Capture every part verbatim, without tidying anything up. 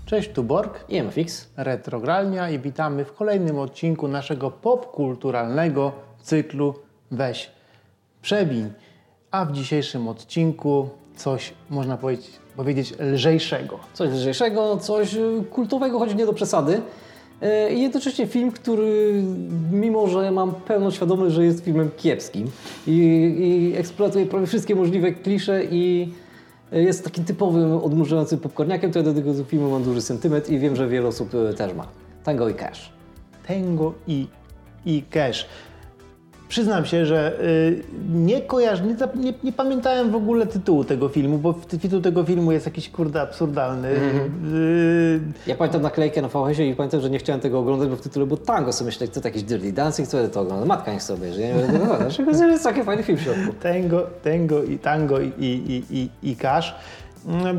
Cześć, tu Borg, I M F X. Retrogralnia i witamy w kolejnym odcinku naszego popkulturalnego cyklu Weź Przebiń. A w dzisiejszym odcinku coś, można powiedzieć, powiedzieć lżejszego. Coś lżejszego, coś kultowego, choć nie do przesady. I jednocześnie film, który mimo, że mam pełną świadomość, że jest filmem kiepskim i, i eksploatuje prawie wszystkie możliwe klisze i jest takim typowym, odmurzającym popcorniakiem, to ja do tego filmu mam duży sentyment i wiem, że wiele osób też ma. Tango i Cash. Tango i, i Cash. Przyznam się, że y, nie kojarzę, nie, nie, nie pamiętałem w ogóle tytułu tego filmu, bo tytuł tego filmu jest jakiś kurde absurdalny. Mm-hmm. y, ja pamiętam naklejkę na V H S-ie i pamiętam, że nie chciałem tego oglądać, bo w tytule było tango. Sobie myślę, co to jakiś Dirty Dancing, co to ogląda? Matka niech sobie obejrzy. Ja nie będę oglądać. To jest taki fajny film w środku. Tango, tango i tango i, i, i, i Cash. Mm.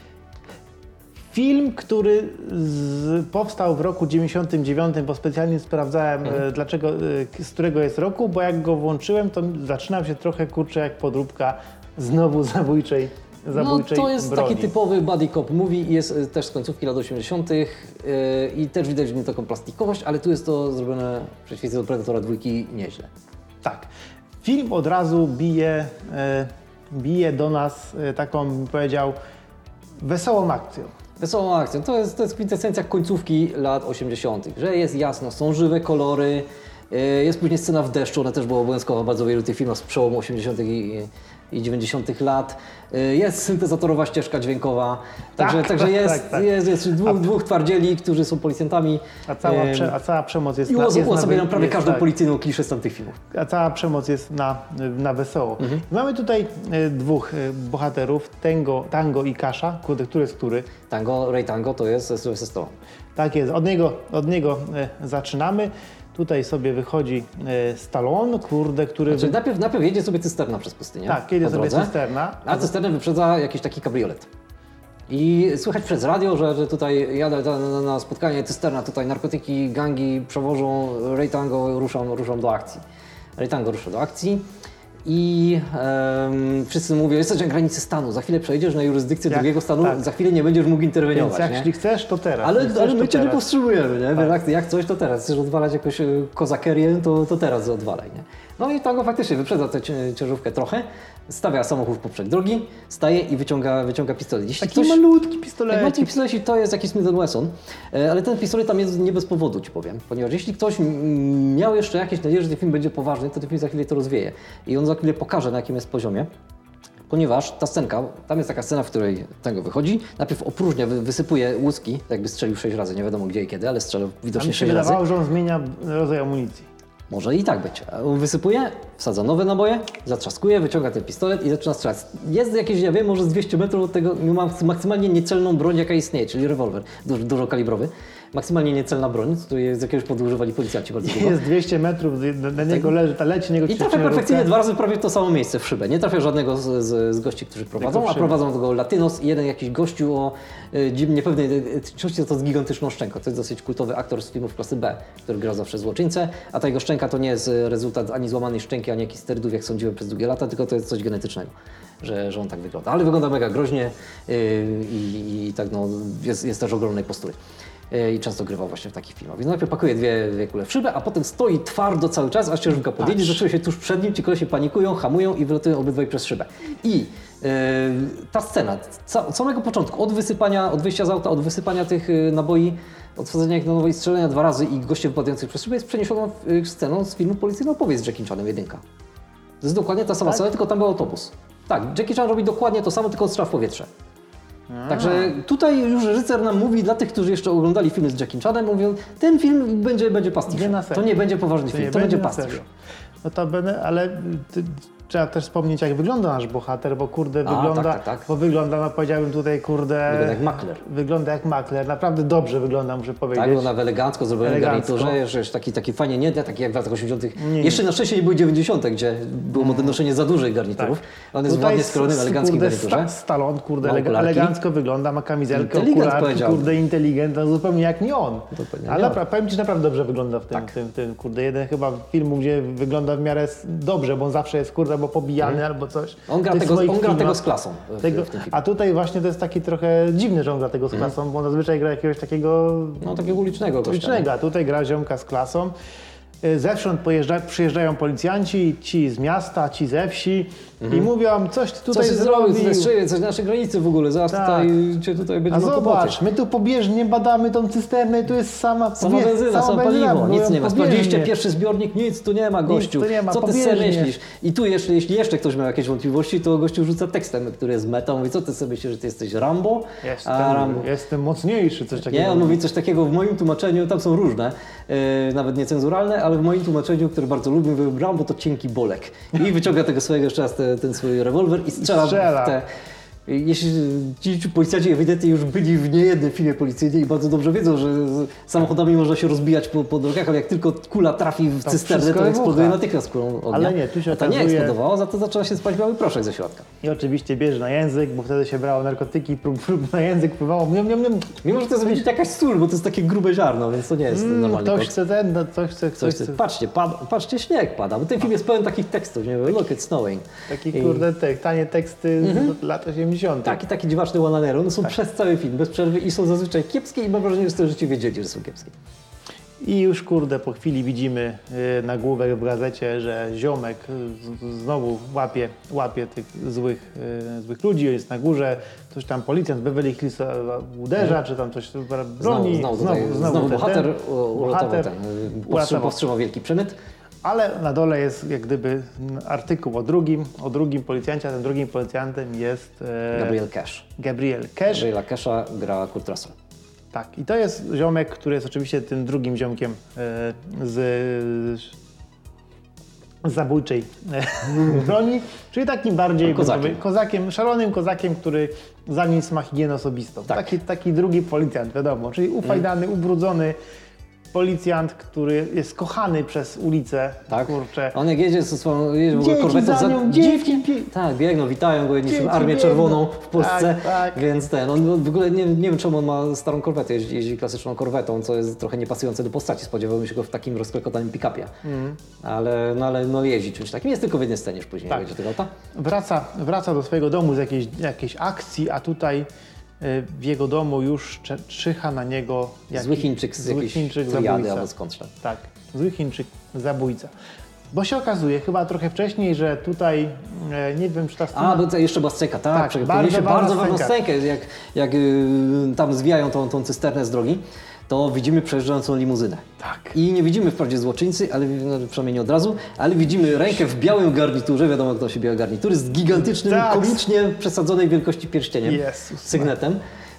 Film, który z, powstał w roku dziewięćdziesiątym dziewiątym, bo specjalnie sprawdzałem, mhm. dlaczego, z którego jest roku, bo jak go włączyłem, to zaczynam się trochę kurczę jak podróbka znowu zabójczej, zabójczej No to jest broni. taki typowy buddy cop movie, jest też z końcówki lat osiemdziesiątych yy, i też widać w nim taką plastikowość, ale tu jest to zrobione w przeciwieństwie do Predatora dwójki nieźle. Tak. Film od razu bije, e, bije do nas e, taką, bym powiedział, wesołą akcją. Wesołą akcją. To jest, to jest kwintesencja końcówki lat osiemdziesiątych, że jest jasno, są żywe kolory, yy, jest później scena w deszczu, ona też była obowiązkowa w bardzo wielu tych filmach z przełomu osiemdziesiątych i, i dziewięćdziesiątych lat. Yy, jest syntezatorowa ścieżka dźwiękowa, także, tak, także tak, jest, tak, tak. jest, jest dwóch, a, dwóch twardzieli, którzy są policjantami. A cała, yy, prze, a cała przemoc jest i na I uosabiają na, prawie jest, każdą tak. policyjną kliszę z tamtych filmów. A cała przemoc jest na, na wesoło. Mhm. Mamy tutaj e, dwóch e, bohaterów, tango, tango i Casha, kurde, który jest który? Tango, Ray Tango to jest Sylvester Stallone. Tak jest, od niego, od niego e, zaczynamy. Tutaj sobie wychodzi e, Stallone, kurde, który... Znaczy, najpierw, najpierw jedzie sobie cysterna przez pustynię. Tak, jedzie po sobie drodze, cysterna. A cysternę wyprzedza jakiś taki kabriolet. I słychać przez radio, że, że tutaj jadę na, na spotkanie, cysterna, tutaj narkotyki, gangi przewożą, Ray Tango ruszą, ruszą do akcji. Ray Tango rusza do akcji i um, wszyscy mówią, jesteś na granicy stanu, za chwilę przejdziesz na jurysdykcję Jak? drugiego stanu, Tak. za chwilę nie będziesz mógł interweniować. Więc nie? jeśli chcesz, to teraz. Ale, chcesz, ale my to Cię nie teraz. powstrzymujemy, nie? Tak. Jak, jak coś, to teraz. Chcesz odwalać jakąś e, kozakerię, to, to teraz odwalaj, nie? No i Tango faktycznie wyprzedza tę ciężarówkę trochę, stawia samochód poprzek drogi, staje i wyciąga, wyciąga pistolet. Jeśli Taki ktoś, malutki pistolet. tak, malutki pistolet to jest jakiś Smith and Wesson, e, ale ten pistolet tam jest nie bez powodu, Ci powiem. Ponieważ jeśli ktoś m, miał jeszcze jakieś nadzieję, że ten film będzie poważny, to ten film za chwilę to rozwieje. I on za chwilę pokaże, na jakim jest poziomie. Ponieważ ta scenka, tam jest taka scena, w której Tango wychodzi, najpierw opróżnia, wy, wysypuje łuski, jakby strzelił sześć razy, nie wiadomo gdzie i kiedy, ale strzelił A widocznie mi się sześć razy. wydawało, że on zmienia rodzaj amunicji. Może i tak być. On wysypuje, wsadza nowe naboje, zatrzaskuje, wyciąga ten pistolet i zaczyna strzelać. Jest jakieś, ja wiem, może z dwieście metrów od tego, ma maksymalnie niecelną broń, jaka istnieje, czyli rewolwer, duż, dużokalibrowy. Maksymalnie niecelna broń, z której z jakiegoś powodu używali policjanci bardzo długo. Jest dwieście metrów, na niego leży, ta leci niego I trafia perfekcyjnie dwa razy prawie w to samo miejsce w szybę. Nie trafia żadnego z, z, z gości, którzy prowadzą, a prowadzą go Latynos i jeden jakiś gościu o y, niepewnej identyczności, to z gigantyczną szczęką. To jest dosyć kultowy aktor z filmów klasy B, który gra zawsze złoczyńcę, a ta jego szczęka to nie jest rezultat ani złamanej szczęki, ani jakichś sterydów, jak sądziłem przez długie lata, tylko to jest coś genetycznego, że, że on tak wygląda. Ale wygląda mega groźnie y, i, i tak no, jest, jest też ogromnej postury. I często grywał właśnie w takich filmach. Więc najpierw pakuje dwie, dwie kule w szybę, a potem stoi twardo cały czas, aż ciężarówka podjedzie, zaczyna się tuż przed nim, ci kolesie panikują, hamują i wylatują obydwaj przez szybę. I yy, ta scena, ca, od samego początku, od wysypania, od wyjścia z auta, od wysypania tych yy, naboi, od wsadzenia ich na nowo i strzelenia dwa razy i goście wypadających przez szybę jest przeniesiona yy, sceną z filmu Policyjna opowieść z Jackie Chanem, jedynka. To jest dokładnie ta sama Tak? scena, tylko tam był autobus. Tak, Jackie Chan robi dokładnie to samo, tylko strzela w powietrze. A. Także tutaj już reżyser nam mówi, dla tych, którzy jeszcze oglądali filmy z Jackie Chanem, mówią, ten film będzie, będzie pastisz. To nie będzie poważny to film, nie to będzie na pastisz. serio. Notabene, ale ty, trzeba też wspomnieć, jak wygląda nasz bohater, bo kurde A, wygląda, tak, tak, tak. bo wygląda, no powiedziałbym tutaj, kurde... Wygląda jak makler. Wygląda jak makler, naprawdę dobrze wygląda, muszę powiedzieć. Tak, wygląda elegancko, zrobiony w Elegancko. garniturze, jeszcze taki, taki fajnie nie, taki jak w latach osiemdziesiątych. Nie. Jeszcze na szczęście nie były dziewięćdziesiąte, gdzie było modne noszenie za dużych garniturów. Tak. On jest Tutaj ładnie skrojony w s- eleganckim kurde, garniturze. sta, Stallone, kurde, Ma elega- okularki. elegancko elegancko wygląda, ma kamizelkę, Inteligent okularki, powiedziałbym. kurde, inteligent, no zupełnie jak nie on. Zupełnie Ale nie napra- powiem ci, że naprawdę dobrze wygląda w tym, Tak. tym, tym, kurde, jeden chyba filmu, gdzie wygląda w miarę s- dobrze, bo on zawsze jest, kurde, albo pobijany, albo coś. On gra Tych tego, swoich on gra tego filmach. z klasą w, Tego, w tym filmie. a tutaj właśnie to jest taki trochę dziwny, że on gra tego z klasą, bo on zazwyczaj gra jakiegoś takiego No takiego ulicznego gościa. ulicznego, a tutaj gra ziomka z klasą. Y, Zewsząd pojeżdża, przyjeżdżają policjanci, ci z miasta, ci ze wsi i mówią, coś ty Co tutaj się zrobił, zrobił. tutaj strzelił, coś na naszej granicy w ogóle, zaraz Tak. tutaj, cię tutaj A będziemy zobacz, my tu pobieżnie badamy tą cysternę i tu jest sama, Sama powie- benzyna, sama samo benzyna, paliwo, nic mówią, nie ma. pobieżnie. Sprawdziliście pierwszy zbiornik, nic tu nie ma, gościu. tu nie ma, Co ty sobie pobieżnie. myślisz? I tu jeszcze, jeśli jeszcze ktoś miał jakieś wątpliwości, to gościu rzuca tekstem, który jest metą. Mówi, co ty sobie myślisz, że ty jesteś Rambo? Jestem, A Rambo... jestem mocniejszy, coś takiego. Nie, on mówi coś takiego w moim tłumaczeniu, tam są różne, yy, nawet niecenzuralne, ale w moim tłumaczeniu, które bardzo lubię, mówię, Rambo to cienki bolek. I wyciąga tego swojego jeszcze raz te, ten swój rewolwer i strzela, Strzela. w te... Jeśli ci ci policjanci ewidentnie już byli w niejednym filmie policyjnym i bardzo dobrze wiedzą, że z samochodami można się rozbijać po, po drogach, ale jak tylko kula trafi w To cysternę, wszystko to eksploduje wybucha. natychmiast kulą ognia. Ale nie, tu się A ta nie okazuje- eksplodowała, za to zaczęła się spać biały proszek ze środka. I oczywiście bierze na język, bo wtedy się brało narkotyki, prób, prób na język pływało. Miam, miam, miam. Mimo, że to jest być jakaś sól, bo to jest takie grube ziarno, więc to nie jest Mm, normalny ktoś kod. chce ten, no, ktoś chce, Coś, ktoś chce- chce. patrzcie, pad, patrzcie, śnieg pada, bo ten film jest pełen takich tekstów, nie wiem, look it's snowing. Taki I- kurde te, tanie teksty z lat osiemdziesiątych. Taki, taki dziwaczny one-liner, one są przez cały film, bez przerwy i są zazwyczaj kiepskie i mam wrażenie, że to życie wiedzieli, że są kiepskie. I już kurde po chwili widzimy y, nagłówek w gazecie, że ziomek y, z, znowu łapie, łapie tych złych, y, złych ludzi, jest na górze, coś tam policjant z Beverly Hills e, uderza, czy tam coś broni. Znowu, znowu, tutaj, znowu, ten- bohater ten, u- uratował bohater ten, powstrzymał, uratował. powstrzymał wielki przemyt. Ale na dole jest jak gdyby artykuł o drugim, o drugim policjancie, a tym drugim policjantem jest e, Gabriel Cash. Gabriel Cash. Gabriela Casha gra Kurt Russell. Tak, i to jest ziomek, który jest oczywiście tym drugim ziomkiem e, z, z zabójczej e, broni, czyli takim bardziej bym Kozakiem. powiedział, kozakiem, szalonym kozakiem, który za nic ma higienę osobistą. Tak. Taki, taki drugi policjant, wiadomo, czyli ufajdany, ubrudzony policjant, który jest kochany przez ulicę. Tak? Kurczę. On jak jedzie ze swoją jedzie w ogóle Dzieci korwetą, za nią, dzieci pie- tak, biegną, witają go, jedni Dzieci są Armię biegną. Czerwoną w Polsce, Tak, tak. więc ten, on w ogóle nie, nie wiem czemu on ma starą korwetę, jeździ, jeździ klasyczną korwetą, co jest trochę niepasujące do postaci, spodziewałbym się go w takim rozklekotanym pick-upie, Mm. ale, no, ale no jeździ czymś takim, jest tylko w jednej scenie już później, Tak. tak. Jedzie tego auta. Wraca, wraca do swojego domu z jakiejś, jakiejś akcji, a tutaj y, w jego domu już cze- czyha na niego jakiś Zły Chińczyk z zły jakiejś Chińczyk triady zabójca. albo skądś tam. Tak, zły Chińczyk zabójca. Bo się okazuje chyba trochę wcześniej, że tutaj, e, nie wiem czy ta scena... A, bo to jeszcze była scenka, tak, Tak, tak bardzo bardzo, ważna bardzo ważną scenka. scenkę, jak, jak y, tam zwijają tą, tą cysternę z drogi, to widzimy przejeżdżającą limuzynę. Tak. I nie widzimy wprawdzie złoczyńcy, ale no, przynajmniej nie od razu, ale widzimy rękę w białym garniturze, wiadomo kto nosi biały garnitur, z gigantycznym, Tak. komicznie przesadzonej wielkości pierścieniem, Jezus sygnetem.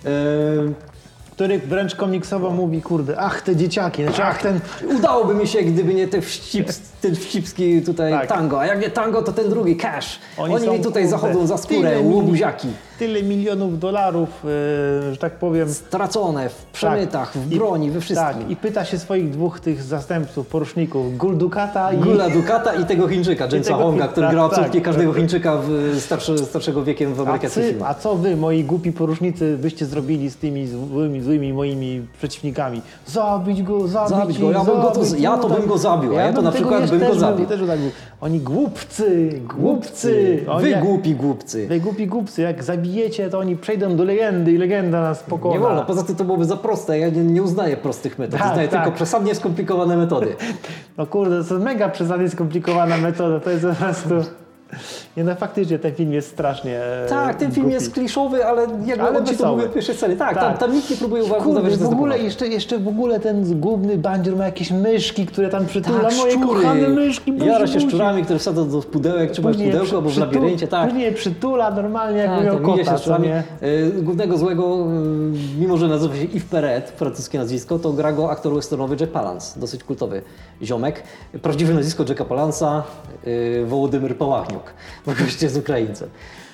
E, Który wręcz komiksowo mówi, kurde, ach te dzieciaki, znaczy ach ten... Udałoby mi się, gdyby nie ten, wścibs, ten wścibski tutaj Tak. tango, a jak nie tango, to ten drugi, Cash. Oni Oni, są, mi tutaj kurde, zachodzą za skórę, tyle mili- łobuziaki. Tyle milionów dolarów, e, że tak powiem... Stracone w przemytach, w I- broni, we wszystkim. Tak, i pyta się swoich dwóch tych zastępców, poruszników, Guldukata i... Gula Dukata i tego Chińczyka, Jamesa tego Honga, Chin- który tak, grał absolutnie tak. każdego Chińczyka w starszy, starszego wiekiem w A, amerykańskich cy, filmach. a co wy, moi głupi porusznicy, byście zrobili z tymi złymi, złymi moimi przeciwnikami? Zabić go, zabić, Zabić go, ich, ja bym go to- zabić, ja no to tak. bym go zabił, a ja to na tego przykład też bym go też zabił. Też zabił. Oni głupcy, głupcy. Oni Wy jak- głupi głupcy. Wy głupi głupcy, jak zabijecie, to oni przejdą do legendy i legenda nas pokona. Nie wolno, poza tym to byłoby za proste, ja nie, nie uznaję prostych metod, Tak, uznaję tak. tylko przesadnie skomplikowane metody. No kurde, to jest mega przesadnie skomplikowana metoda, to jest po prostu... Nie no, faktycznie ten film jest strasznie e, Tak, ten film głupi. jest kliszowy, ale jak Ale on ci to wesoły. mówi w pierwszej scenie. Tak, Tak. Tam, tam nikt nie próbuje uważać, Kurde, udawać, że to w jest ogóle poważne. jeszcze, jeszcze w ogóle ten zgubny bandzior ma jakieś myszki, które tam przytula. Tak, Moje szczury. kochane myszki. Jara buzi, się buzi. szczurami, które wsadzą do pudełek, trzyma w Później pudełku przy- albo w przytu- labiryncie, tak. Później przytula normalnie, jakby Tak, miał tak, minie kota, się co szczurami. nie? Y, Głównego złego, y, mimo że nazywa się Yves Perret, francuskie nazwisko, to gra go aktor westernowy Jack Palance, dosyć kultowy ziomek. Prawdziwe nazwisko Jacka Palance'a, y, Wołodymyr Pałachniuk, bo goście z Ukraińcem.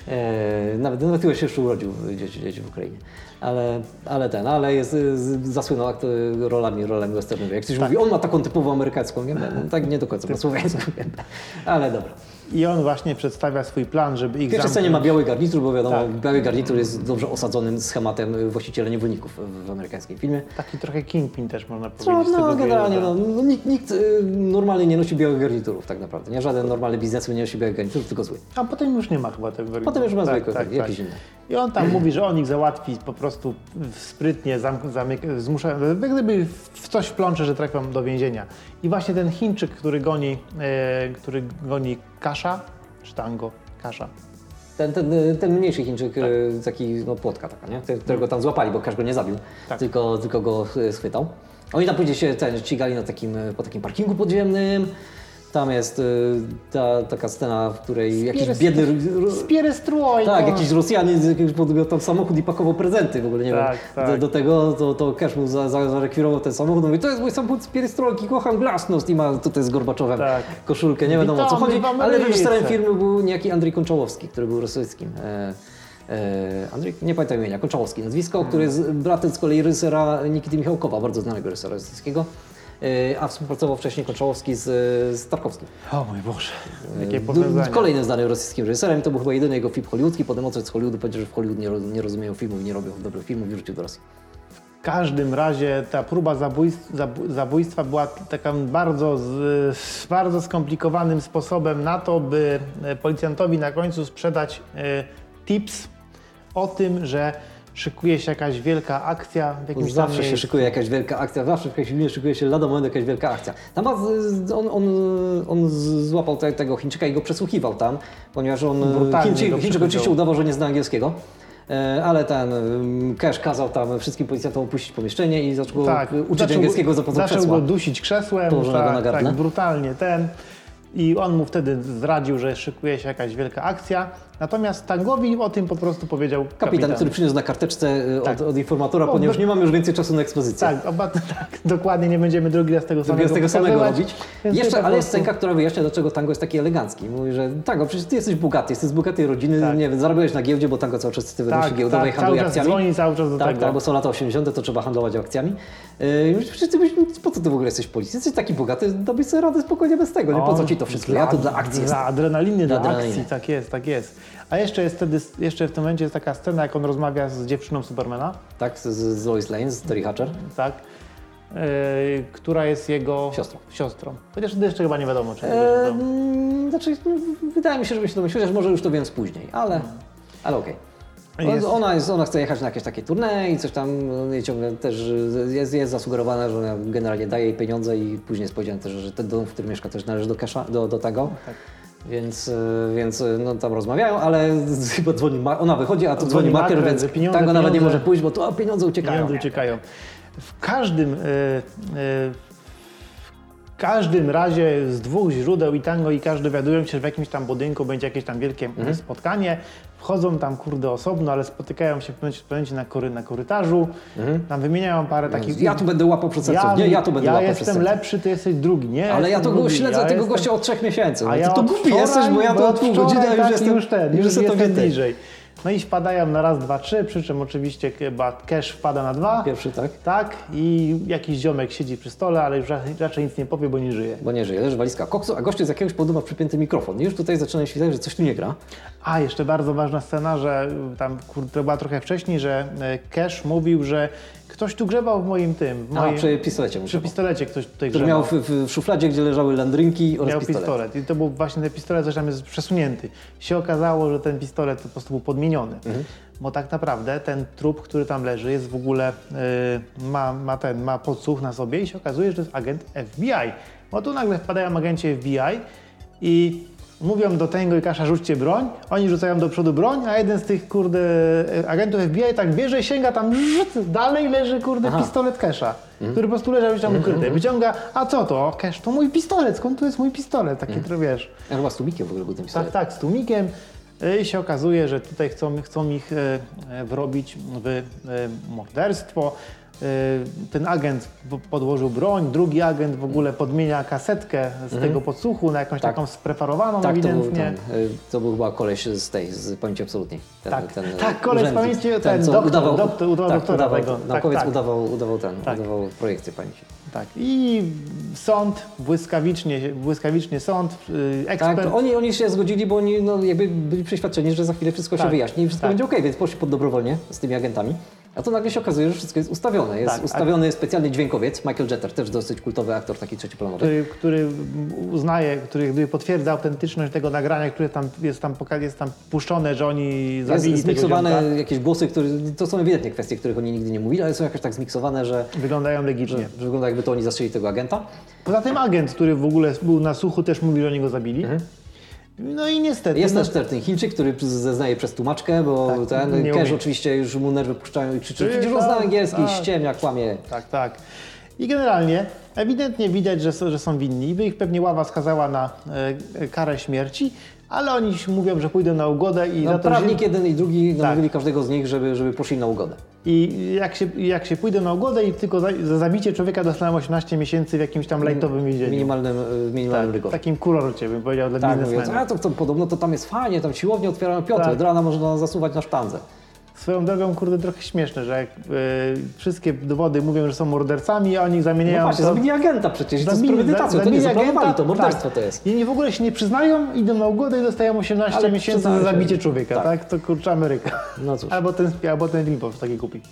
E, nawet nawet chyba się jeszcze urodził gdzieś, gdzieś w Ukrainie. Ale, ale ten, ale jest, z, zasłynął aktor rolami, rolami westernowymi. Jak ktoś mówi, on ma taką typową amerykańską gębę, no, tak nie do końca po słowiańską gębę. Ale dobra. I on właśnie przedstawia swój plan, żeby ich W pierwszej scenie zamknąć. ma biały garnitur, bo wiadomo, Tak. biały garnitur jest dobrze osadzonym schematem właściciela niewolników w, w amerykańskim filmie. Taki trochę kingpin też można No, powiedzieć. z no tego generalnie wyjeżdża. no, no, nikt, nikt y, normalnie nie nosi białych garniturów tak naprawdę. Nie? Żaden normalny biznesmen nie nosi białych garniturów, tylko zły. A potem już nie ma chyba tego. Potem już ma tak, zwykłe, tak, jakieś tak. inne. I on tam mówi, że on ich załatwi po prostu sprytnie, zamk- zamyka, zmusza, jak gdyby w coś wplącze, że trafią do więzienia. I właśnie ten Chińczyk, który goni, e, który goni Kasza, czy Tango? Kasza. Ten, ten, ten mniejszy Chińczyk, y, taki no, płotka taka, nie? Te- którego tam złapali, bo Cash go nie zabił, Tak. tylko, tylko go y, schwytał. Oni tam później się ten, ścigali na takim, y, po takim parkingu podziemnym. Tam jest y, ta, taka scena, w której jakiś Spieres- biedny... ru- Spierestrój! Tak, jakiś Rosjanin z jakiegoś powodu tam samochód i pakował prezenty, w ogóle nie Tak, wiem. tak. Do, do tego to, to Cash mu za, za, zarekwirował ten samochód, mówi, to jest mój samochód z pierstrojki, kocham glasnost i ma tutaj z Gorbaczowem Tak. koszulkę, nie wiadomo o co Witamy chodzi, w ale Ameryce. reżyserem filmu był niejaki Andrzej Konczałowski, który był rosyjskim. E, e, Andrzej, nie pamiętam imienia, Konczałowski nazwisko, Hmm. który jest bratem z kolei reżysera Nikity Michałkowa, bardzo znanego reżysera rosyjskiego. E, A współpracował wcześniej Konczałowski z, z Tarkowskim. O mój Boże, jakie D- powiązanie. Kolejnym znanym rosyjskim reżyserem. To był chyba jedyny jego film hollywoodzki. Potem odszedł z Hollywoodu, powiedział, że w Hollywood nie, ro- nie rozumieją filmów i nie robią dobrych filmów i wrócił do Rosji. W każdym razie ta próba zabójstw, zabu- zabójstwa była taką bardzo, z, z bardzo skomplikowanym sposobem na to, by e, policjantowi na końcu sprzedać e, tips o tym, że szykuje się jakaś wielka akcja w jakimś tam Zawsze się miejscu. szykuje jakaś wielka akcja, zawsze w jakimś filmie szykuje się lada moment jakaś wielka akcja. Tam ma z- on, on, on z- złapał te, tego Chińczyka i go przesłuchiwał tam, ponieważ on, Brutalnie Chińczyk, go Chińczyk przesłuchał. oczywiście udawał, że nie zna angielskiego. E, Ale ten em, Cash kazał tam wszystkim policjantom opuścić pomieszczenie i zaczął Tak, go uczyć zaczął- angielskiego za pomocą Zaczął krzesła. go dusić krzesłem, Położonego na tak, gardle. tak, brutalnie ten. I on mu wtedy zdradził, że szykuje się jakaś wielka akcja. Natomiast Tangowi o tym po prostu powiedział kapitan. Kapitan, który przyniósł na karteczce e, od, Tak. od informatora, No, ponieważ do- nie mamy już więcej czasu na ekspozycję. Tak, oba, tak, dokładnie, nie będziemy drugi raz tego Drugiego samego z tego samego pokazywać, robić. więc ty Jeszcze, po ale jest prostu- scenka, która wyjaśnia, dlaczego tango jest taki elegancki. Mówi, że tango, przecież ty jesteś bogaty, jesteś z bogatej rodziny, Tak. nie wiem, zarabiałeś na giełdzie, bo tango cały czas ty Tak, tak, giełdowej tak, handluje cały czas akcjami. dzwoni cały czas do tak, tego. tak, bo są lata osiemdziesiąte, to trzeba handlować akcjami. Yy, i mówisz, przecież ty byś, po co ty w ogóle jesteś w policji? Jesteś taki bogaty, dabyś sobie radę spokojnie bez tego, nie po co ci to wszystko? Ja tu dla akcji Dla jestem. adrenaliny, dla, adrenaliny. akcji, tak jest, tak jest. A jeszcze jest wtedy, jeszcze w tym momencie jest taka scena, jak on rozmawia z dziewczyną Supermana, Tak, z, z Lois Lane, z Terry Hatcher. tak, yy, która jest jego Siostrą. siostrą. Chociaż wtedy jeszcze chyba nie wiadomo, czy nie Eee, wiadomo. mm, znaczy, no, wydaje mi się, żebym się domyślił, chociaż może już to wiem później, ale, ale okej. Jest- Ona, jest, ona chce jechać na jakieś takie tournée i coś tam no, jej ciągle też jest, jest zasugerowane, że ona generalnie daje jej pieniądze i później jest powiedziane też, że ten dom, w którym mieszka, też należy do, Casha, do, do tego. Tak. Więc, e, więc e, no, tam rozmawiają, ale chyba dzwoni, ma- ona wychodzi, a tu Dzwoni dzwoni maker, maker, więc że pieniądze, tango nawet nie pieniądze. może pójść, bo tu a, pieniądze uciekają. Pieniądze uciekają. W każdym, yy, yy, w każdym razie z dwóch źródeł i tango i każdy dowiadują się, że w jakimś tam budynku będzie jakieś tam wielkie Mhm. spotkanie. Wchodzą tam kurde osobno, ale spotykają się w pewnym momencie na, kory, na korytarzu. Tam wymieniają parę takich... Ja tu będę łapał przestępców, nie, ja tu będę ja łapał jestem przestępców. lepszy, ty jesteś drugi, nie? Ale ja jestem to go drugi, śledzę ja tego jestem... gościa od trzech miesięcy. A Mówię, ja ty to od głupi wczoraj, jesteś, bo ja to od pół wczoraj godziny, a już tak, jestem, już ten, już, jestem jestem więcej. bliżej. No i wpadają na raz, dwa, trzy, przy czym oczywiście chyba Cash wpada na dwa. Pierwszy, tak? Tak, i jakiś ziomek siedzi przy stole, ale już raczej, raczej nic nie powie, bo nie żyje. Bo nie żyje, leży walizka koksu, a gościu z jakiegoś powodu ma przypięty mikrofon. I już tutaj zaczyna się wydawać, że coś tu nie gra. A, jeszcze bardzo ważna scena, że tam, kurde, to była trochę wcześniej, że e, Cash mówił, że ktoś tu grzebał w moim tym, w A, moim, przy pistolecie przy muszę. pistolecie ktoś tutaj Który grzebał. miał w, w, w szufladzie, gdzie leżały landrynki oraz Miał pistolet. pistolet i to był właśnie ten pistolet, coś tam jest przesunięty. Się okazało, że ten pistolet po prostu był podmieniony. Mhm. Bo tak naprawdę ten trup, który tam leży, jest w ogóle, y, ma, ma ten, ma podsłuch na sobie i się okazuje, że to jest agent F B I. Bo tu nagle wpadają agenci F B I i mówią do Tango i Casha, rzućcie broń, oni rzucają do przodu broń, a jeden z tych, kurde, agentów F B I tak bierze i sięga tam, rzut, dalej leży, kurde, Aha. pistolet Casha, który po prostu leżał już tam ukryty. Wyciąga, a co to? Cash, to mój pistolet, skąd tu jest mój pistolet? Taki, mm. wiesz. Ja chyba z tłumikiem w ogóle był ten Tak, pistolet. tak, z tłumikiem. I się okazuje, że tutaj chcą, chcą ich e, e, wrobić w e, morderstwo. E, ten agent po- podłożył broń, drugi agent w ogóle podmienia kasetkę z tego podsłuchu na jakąś Tak. taką spreparowaną Tak, to był, ewidentnie. ten, y, to był chyba koleś z tej, z pamięci absolutnej. Ten, Tak, ten, tak, koleś z urzędnik. pamięci, ten co doktor, udawał, doktor, udawał tak, doktora udawał, tego. Tak, naukowiec tak. udawał, udawał ten, Tak. udawał projekcję pamięci. Tak. I sąd, błyskawicznie, błyskawicznie sąd, yy, ekspert. Tak, to oni, oni się zgodzili, bo oni no, jakby byli przeświadczeni, że za chwilę wszystko Tak, się wyjaśni i wszystko tak. będzie okej, więc poszli pod dobrowolnie z tymi agentami. A to nagle się okazuje, że wszystko jest ustawione. Jest Tak, ustawiony specjalny dźwiękowiec, Michael Jeter, też dosyć kultowy aktor, taki trzecioplanowy. Który, który uznaje, który jakby potwierdza autentyczność tego nagrania, które tam jest tam, poka- jest tam puszczone, że oni zabili Jest tego zmiksowane ziomka. jakieś głosy, które to są ewidentnie kwestie, których oni nigdy nie mówili, ale są jakoś tak zmiksowane, że, Wyglądają że, legitnie. że wygląda jakby to oni zastrzeli tego agenta. Poza tym agent, który w ogóle był na słuchu, też mówi, że oni go zabili. No i niestety. Jest no, też ten Chińczyk, który zeznaje przez tłumaczkę, bo Tak, ten nie Cash umie. oczywiście już mu nerwy puszczają i krzyczy, Ty, przecież on zna tak, angielski, tak. ściemnia, kłamie. Tak, tak. I generalnie ewidentnie widać, że są, że są winni. I by ich pewnie ława skazała na e, karę śmierci, ale oni mówią, że pójdą na ugodę i No, za to, prawnik że... jeden i drugi Tak. namówili każdego z nich, żeby, żeby poszli na ugodę. I jak się, jak się pójdą na ugodę i tylko za, za zabicie człowieka dostaną osiemnaście miesięcy w jakimś tam lajtowym więzieniu. Minimalnym, w minimalnym Tak, rygorze. takim kurorcie bym powiedział dla Tak, mówię, biznesmena. a to, to podobno to tam jest fajnie, tam siłownie otwierają piątkę, Tak. od rana można zasuwać na sztandze. Swoją drogą, kurde, trochę śmieszne, że jak e, wszystkie dowody mówią, że są mordercami, a oni zamieniają No właśnie, to... zabili agenta przecież, to z zabili- premedytacją, to nie zabili zaplanowali, agenta, to morderstwo tak. to jest. I nie w ogóle się nie przyznają, idą na ugodę i dostają osiemnaście Ale miesięcy za przyznają się. zabicie człowieka, tak? Tak. To kurczę Ameryka. No cóż. Albo ten, albo ten film po prostu taki kupi.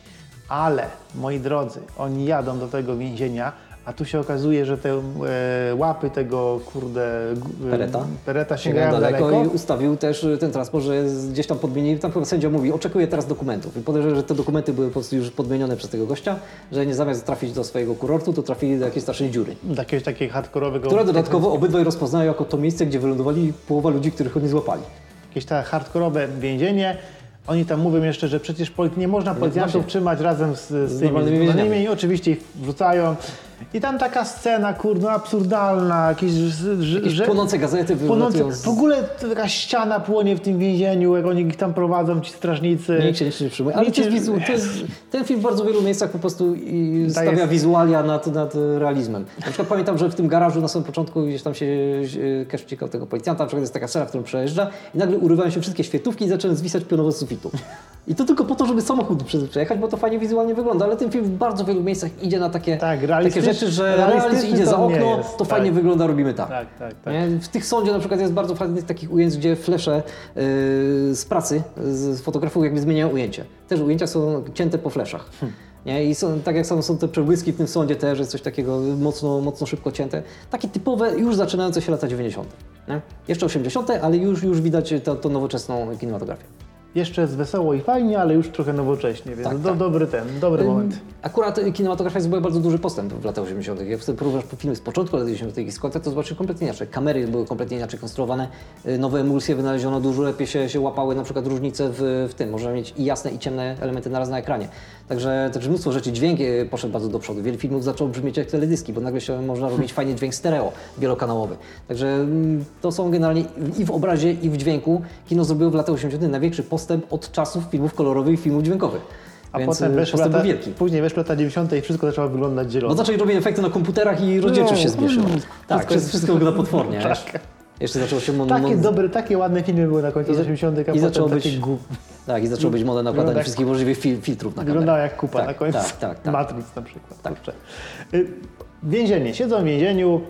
Ale, moi drodzy, oni jadą do tego więzienia, a tu się okazuje, że te e, łapy tego, kurde... g- e, Pereta. Pereta Sięgają sięgają daleko, daleko. i ustawił też ten transport, że jest gdzieś tam podmienili, tam chyba sędzia mówi, oczekuje teraz dokumentów. I podejrzewam, że te dokumenty były po prostu już podmienione przez tego gościa, że nie zamiast trafić do swojego kurortu, to trafili do jakiejś strasznej dziury. Do jakiegoś takiego hardkorowego... Które dodatkowo obydwaj rozpoznają jako to miejsce, gdzie wylądowali połowa ludzi, których oni złapali. Jakieś tak hardkorowe więzienie. Oni tam mówią jeszcze, że przecież poli- nie można policjantów właśnie. trzymać razem z, z tymi normalnymi zgromadzonymi więźniami. i oczywiście ich wrzucają. I tam taka scena, kurde, absurdalna, jakieś... Że, Jakieś że, płonące gazety płonące, wylatują z... w ogóle to taka ściana płonie w tym więzieniu, jak oni ich tam prowadzą, ci strażnicy. Nikt się niczym nie przyjmuje. Ale Nikt to jest, się- wizu- to jest, ten film w bardzo wielu miejscach po prostu i stawia jest- wizualia nad, nad realizmem. Na przykład pamiętam, że w tym garażu na samym początku gdzieś tam się Cash wciekał tego policjanta, na przykład jest taka scena, w którą przejeżdża i nagle urywają się wszystkie świetlówki i zaczynają zwisać pionowo z sufitu. I to tylko po to, żeby samochód przy- przejechać, bo to fajnie wizualnie wygląda, ale ten film w bardzo wielu miejscach idzie na takie, Tak, takie realistycz- rzeczy, że realistyczny realizm idzie za to nie okno, jest, to tak. fajnie wygląda, robimy tak. Tak, tak, tak. Nie? W tych sądzie na przykład jest bardzo fajnych takich ujęć, gdzie flesze yy, z pracy, z fotografów jakby zmieniają ujęcie. Też ujęcia są cięte po fleszach. Nie? I są, tak jak są, są te przebłyski w tym sądzie też, jest coś takiego mocno, mocno szybko cięte. Takie typowe, już zaczynające się lata dziewięćdziesiąte. Nie? Jeszcze osiemdziesiąte, ale już, już widać tą, tą nowoczesną kinematografię. Jeszcze jest wesoło i fajnie, ale już trochę nowocześnie, więc Tak, do, tak. dobry ten, dobry moment. Akurat kinematografia zrobiła bardzo duży postęp w latach osiemdziesiątych. Jak sobie porównasz filmy z początku lat osiemdziesiątych i z końca, to zobaczysz kompletnie inaczej. Kamery były kompletnie inaczej konstruowane, y, nowe emulsje wynaleziono, dużo lepiej się, się łapały na przykład różnice w, w tym. Można mieć i jasne, i ciemne elementy naraz na ekranie. Także, także mnóstwo rzeczy, dźwięk y, poszedł bardzo do przodu. Wiele filmów zaczęło brzmieć jak teledyski, bo nagle się można robić fajny dźwięk stereo, wielokanałowy. Także mm, to są generalnie i w obrazie, i w dźwięku. Kino zrobiło w latach osiemdziesiątych największy postęp od czasów filmów kolorowych i filmów dźwiękowych. A Więc potem y, weszły postęp lata, był wielki. później weszły lata dziewięćdziesiąte i wszystko zaczęło wyglądać zielono. Bo zaczęli robić efekty na komputerach i rozdzielczość się No, zmniejszyła. mm, Tak, wszystko- wszystko, wszystko wygląda potwornie. Tak. wiesz. Jeszcze zaczęło się mon, Takie mon, dobre, takie ładne filmy były na końcu I za- osiemdziesiątych, a i potem zaczęło takie być- głup. Tak, i zaczęło być moda nakładanie Wygląda- wszystkich możliwych fil, filtrów na kamerę. Wyglądała jak kupa tak, na końcu. Tak, tak, tak. Matrix na przykład. Tak. Kurczę. Y, Więzienie. Siedzą w więzieniu.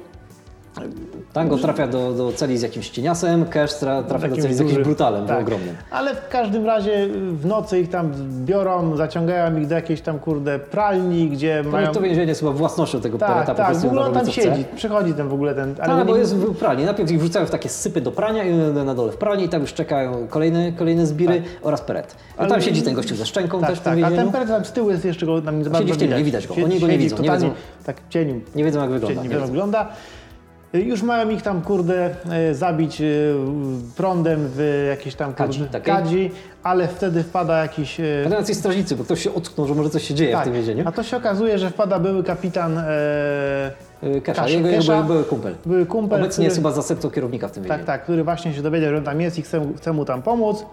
Tango trafia do, do celi z jakimś cieniasem, Cash tra, trafia do Jakimś celi z jakimś dużym- brutalem, tak. ogromnym. Ale w każdym razie w nocy ich tam biorą, zaciągają ich do jakiejś tam kurde pralni, gdzie To, mają... to więzienie jest chyba własnością tego tak, Pereta, po tak, prostu w ogóle on robi, tam co siedzi, chce. przychodzi ten w ogóle ten... Ale oni- bo jest w pralni. Najpierw ich wrzucają w takie sypy do prania i na dole w pralni i tam już czekają kolejne, kolejne zbiry oraz Peret. I Ale- tam siedzi ten gościu ze szczęką tak, też w tym tak, a więzieniu. ten Peret tam z tyłu jest jeszcze go tam nie za Siedzi bardzo w cieniu, widać. nie widać go. Siedzi- Oni go nie siedzi widzą, nie totalnie, wiedzą. tak w cieniu. Nie wiedzą jak wygląda. Nie nie wiem, jak wiedzą. wygląda. Y, Już mają ich tam, kurde, y, zabić y, prądem w jakieś tam, kurde, Kadzi takiej? kadzi, ale wtedy wpada jakiś... y, Potem jacyś strażnicy, bo ktoś się ocknął, że może coś się dzieje w tym więzieniu. a to się okazuje, że wpada były kapitan, e, Yy, Kesha, Kasz- jego, jego Kesha. były, były kumpel. były kumpel, Obecnie który, jest chyba zastępcą kierownika w tym tak, więzieniu. tak, który właśnie się dowiedział, że on tam jest i chce, chce mu tam pomóc.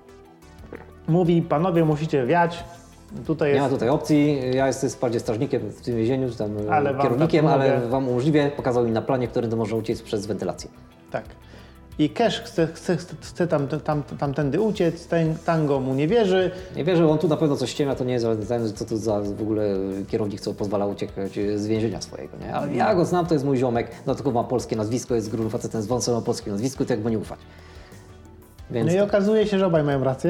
Mówi, panowie musicie wiać, tutaj Nie jest... ma tutaj opcji, ja jestem wprawdzie strażnikiem w tym więzieniu, czy tam e, Ale wam kierownikiem, tak ale pomogę. wam umożliwię, pokazał mi na planie, którędy można uciec przez wentylację. Tak. I Cash chce, chce, chce tam, tam, tamtędy uciec, ten Tango mu nie wierzy. Nie wierzę, on tu na pewno coś ściemia, to nie jest żaden, co to za w ogóle kierownik, co pozwala uciekać z więzienia swojego, nie? Ale ja go znam, to jest mój ziomek, dodatkowo ma polskie nazwisko, jest grubym facetem z wąsem, ma polskie nazwisko, to jak mu nie ufać. Więc No i okazuje się, że obaj mają rację,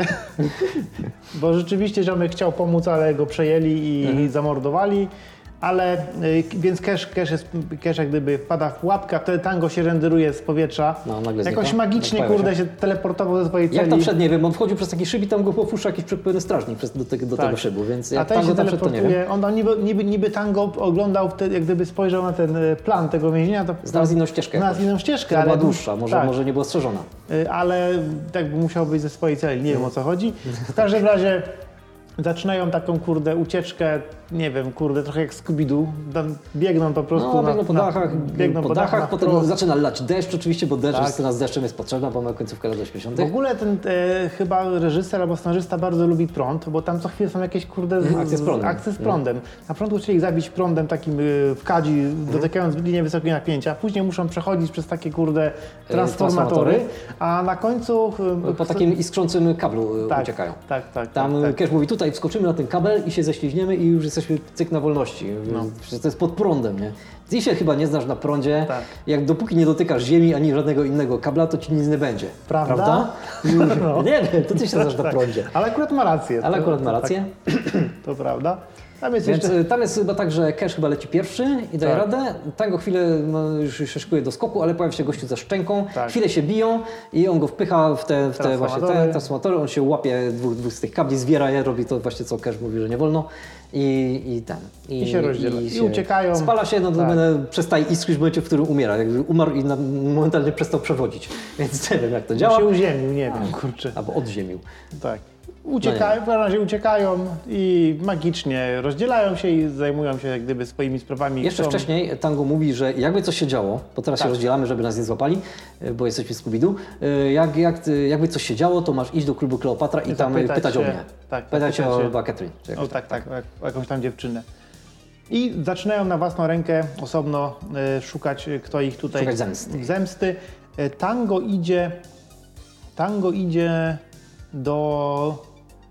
bo rzeczywiście ziomek chciał pomóc, ale go przejęli i mhm. zamordowali. Ale, y, więc Cash, Cash, jest, Cash jak gdyby wpada w pułapkę, a wtedy Tango się renderuje z powietrza. No, nagle jakoś znika. magicznie, Pojawia kurde, się. się teleportował ze swojej celi. Jak tam wszedł, nie wiem, on wchodził przez taki szyb i tam go popuszcza jakiś przepełny strażnik przez, do, tego, do Tak. tego szybu, więc A jak ten Tango się tam wszedł, to nie wiem. teleportuje, on tam niby, niby, niby Tango oglądał, wtedy, jak gdyby spojrzał na ten y, plan tego więzienia, to Znalazł inną ścieżkę znalazł jakoś. inną ścieżkę, Która ale była dłuższa, może, tak. może nie była strzeżona. Y, ale tak by musiał być ze swojej celi, nie wiem o co chodzi. W każdym razie zaczynają taką, kurde, ucieczkę, nie wiem, kurde, trochę jak Scooby-Doo. Tam biegną po prostu No, na, biegną po na, dachach, biegną po po dachach, dachach potem wprost. zaczyna lać deszcz oczywiście, bo deszcz, Tak. scena z deszczem jest potrzebna, bo mamy końcówkę lat W osiemdziesiątych. ogóle ten e, chyba reżyser albo scenarzysta bardzo lubi prąd, bo tam co chwilę są jakieś, kurde, z, Akcje z prądem. akcje z prądem. Na początku chcieli zabić prądem takim y, w kadzi, dotykając linii wysokiego napięcia. Później muszą przechodzić przez takie, kurde, transformatory, transformatory. a na końcu... y, Po chce- takim iskrzącym kablu tak, uciekają. Tak, tak, Tam tak, tak. Cash mówi, tutaj wskoczymy na ten kabel i się ześliźniemy i już jesteśmy cyk na wolności. No. Przecież to jest pod prądem, nie? Ty się chyba nie znasz na prądzie. Tak. Jak dopóki nie dotykasz ziemi ani żadnego innego kabla, to ci nic nie będzie. Prawda? No. Nie wiem, to ty się znasz na Tak. prądzie. Ale akurat ma rację. Ale to- akurat ma to rację. Tak, to prawda. Tam jest Więc jeszcze... y, tam jest chyba tak, że Cash chyba leci pierwszy i daje Tak. radę. Tango chwilę no, już się szykuje do skoku, ale pojawia się gościu ze szczęką. Tak. Chwilę się biją i on go wpycha w te, w te właśnie te Transformatory. transformatory. On się łapie dwóch, dwóch z tych kabli, zbiera je, robi to właśnie co Cash mówi, że nie wolno. I, i ten. I się rozdziela. I się uciekają. Spala się, no to Tak. będę, przestaje iskrzyć w momencie, w którym umiera. Jakby umarł i na, momentalnie przestał przewodzić. Więc nie wiem jak to Bo działa. się uziemił, nie wiem, kurczę. Albo odziemił. Tak. Uciekają, w każdym razie uciekają i magicznie rozdzielają się i zajmują się jak gdyby swoimi sprawami. Jeszcze Chcą- wcześniej Tango mówi, że jakby coś się działo, bo teraz Tak. się rozdzielamy, żeby nas nie złapali, y, bo jesteśmy z Scooby-Doo, y, jak, jak, y, jakby coś się działo, to masz iść do klubu Kleopatra i tam Zapytać pytać o się- mnie. tak, pytać zapytać o się- chyba Catherine. Czy jakoś O tak, tak, jak- o jakąś tam dziewczynę. I zaczynają na własną rękę osobno e, szukać, e, kto ich tutaj... Szukać zemsty. zemsty. E, Tango idzie... Tango idzie do...